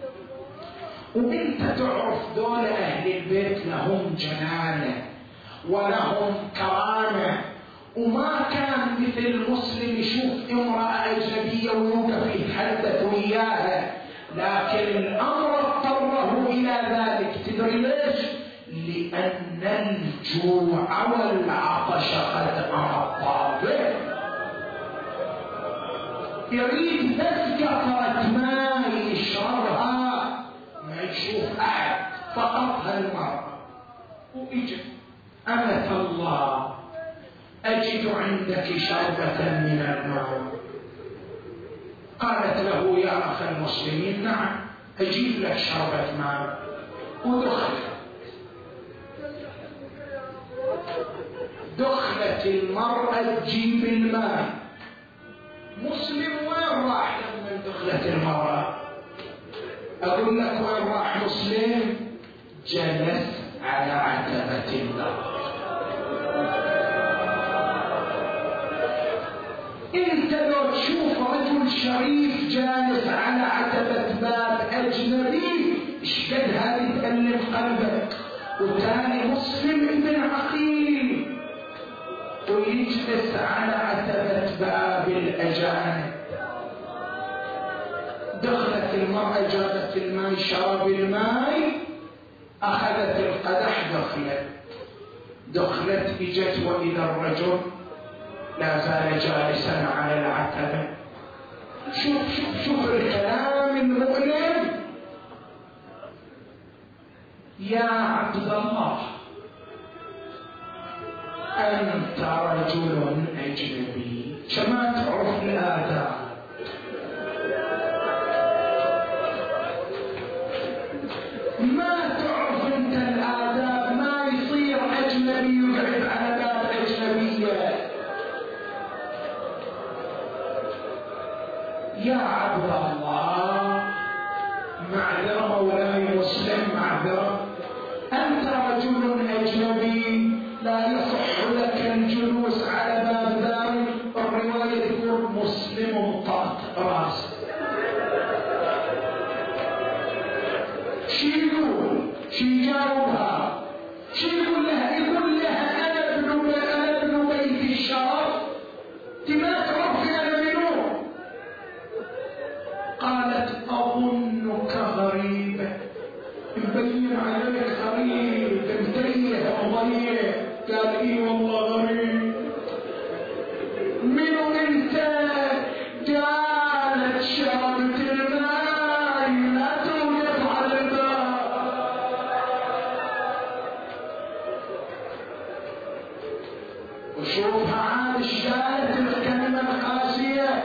وانت تعرف دول أهل البيت لهم جلالة ولهم كرامة، وما كان مثل مسلم يشوف امرأة أجنبية ويوقف يتحدث وياها، لكن الأمر اضطره إلى ذلك. تدري ليش؟ لأن الجوع والعطش قد أعطى به، يريد بس قطرة ماء يشربها، ما يشوف أحد، فقط هالمرأة. وإجت: أمة الله أجد عندك شربة من الماء؟ قالت له: يا أخ المسلمين نعم أجيب لك شربة ماء. ودخلت دخلت المرأة تجيب الماء. مسلم وين راح لما دخلت المرأة؟ أقول لك وين راح مسلم؟ جلس على عتبة النار. انت لو تشوف رجل شريف جالس على عتبة باب أجنبي اشقد هذه تألف قلبك. وثاني مسلم ابن عقيل ويجلس على عتبة باب الأجانب. دخلت المرأة جابت الماء شرب الماء أخذت القدح دخلت دخلت اجت وإذا الرجل لا زال جالسا على العتبة. شوف شوف شوف الكلام المؤلم. يا عبد الله أنت رجل أجنبي، شما تعرف الآداب، ما تعرف أنت الآداب، ما يصير أجنبي يقعد على باب أجنبية. يا عبد الله معذرة مولاي مسلم معذرة، أنت رجل أجنبي لا يصح لك الجلوس على باب دار. الرواية تقول مسلم طاق راسه. شي يقول شي جاوبها شي يقول لها يقول لها أنا ابن أنا ابن بيت الشرف، ما تعرفي أنا منو؟ قالت أظنك غريبة، مبين عليك غريب متيه وضيع. قال اي والله غريب. منو انت؟ قالت شربت الماء لا توقف على الباب. وشوفها عاد الشاهد الكلمة القاسية،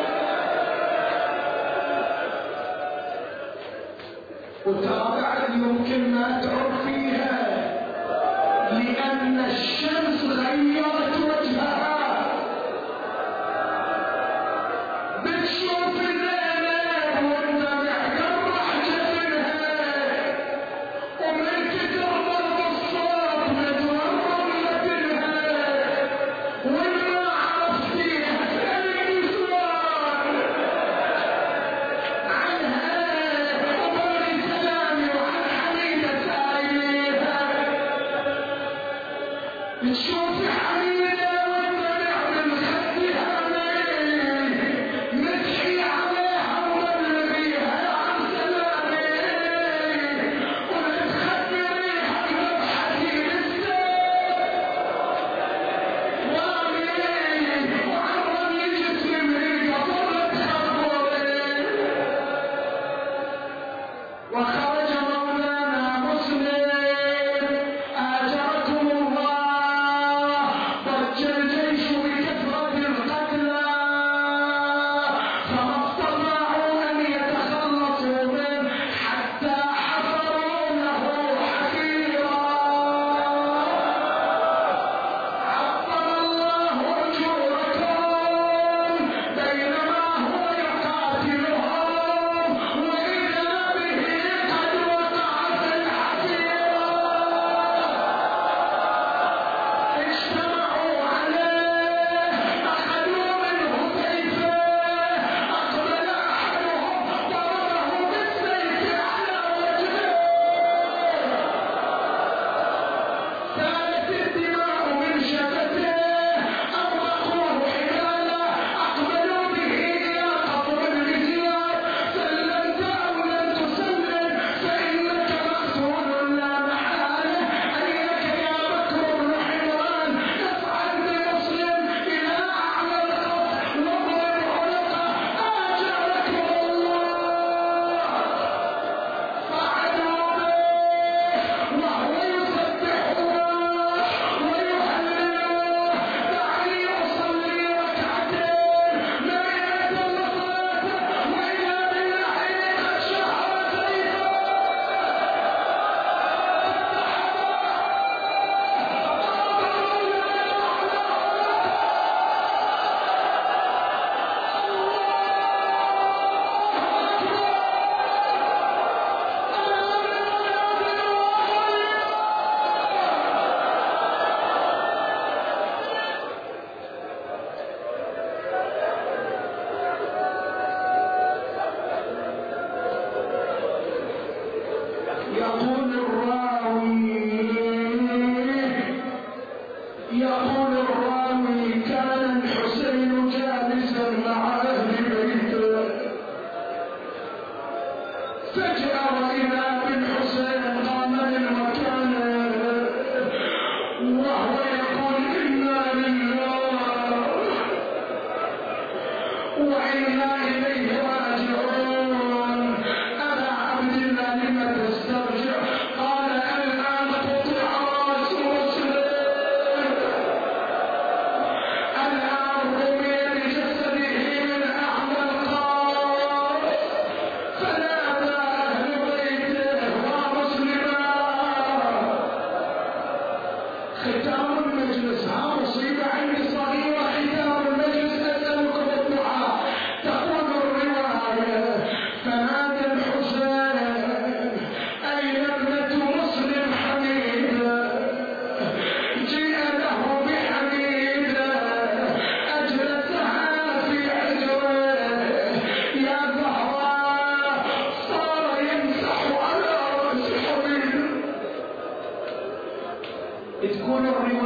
وتابع اليوم لكم كلمات عرفيها، لأن الشمس غيرت وجهها. بتشوف زينب وانت محقرح جبينها، ومن كتر ضرب الصوت متورم لبنها، وما عرفتيها اسأل النسوان عنها، وباري سلامي وعن حميدة سايليها. بتشوفي حميدة وانت نعمل خدها مين، مدحي عليها ومبلغيها عن سلامي، ولا تخبريها بمبحثي لسه وامي، وعن رمي جسمي قبل تخبري. وخرج مولانا مسلم آجركم الله، ضج الجيش بكثرة القتلى، فما استطاعوا أن يتخلصوا منه حتى حفروا له حفيرا. عطل الله أجوركم بينما هو يقاتلهم، وإذا به قد وقع في الحفيرة. اجتمعوا عليه، أخذوا منه سيفه، أقبل أحدهم ضربه بالسيف على وجهه، سالت الدماء من شفته، أغرقوه حبالا، أقبلوا به إلى قصر بن زياد. سلمت أو لم تسلم فإنك مقتول لا محالة، أيك يا بكر بن حمران، افعل بمسلم إلى أعلى الخط واضرب عنقه آجركم الله. فعلوا به وهو يسبح الله ويهلله، دعني أصلي ركعتين مريئة لصلاته، وإذا بالله قد شهر سيفه. يقول الراوي يقول الراوي كان الحسين جالسا مع أهل بيته، فجأة وإذا بالحسين قام من مكانه وهو يقول إنا لله وإنا إليه راجعون. أبا عبد الله لم تسترجع؟ قال الآن قطع رأس مسلم، الآن رمي بجسده من أعلى القاص، فنادى أهل بيته ومسلما. ختام المجلس، ها مصيبة عندي صغيرة، ختام المجلس أسألكم الدعاء. تقول الرواية فنادى الحسين أين ابنة مسلم حميدة؟ جيء له بحميدة أجلسها في حجره، يا زهراء صار يمسح على رأس حميدة. تكون الرواية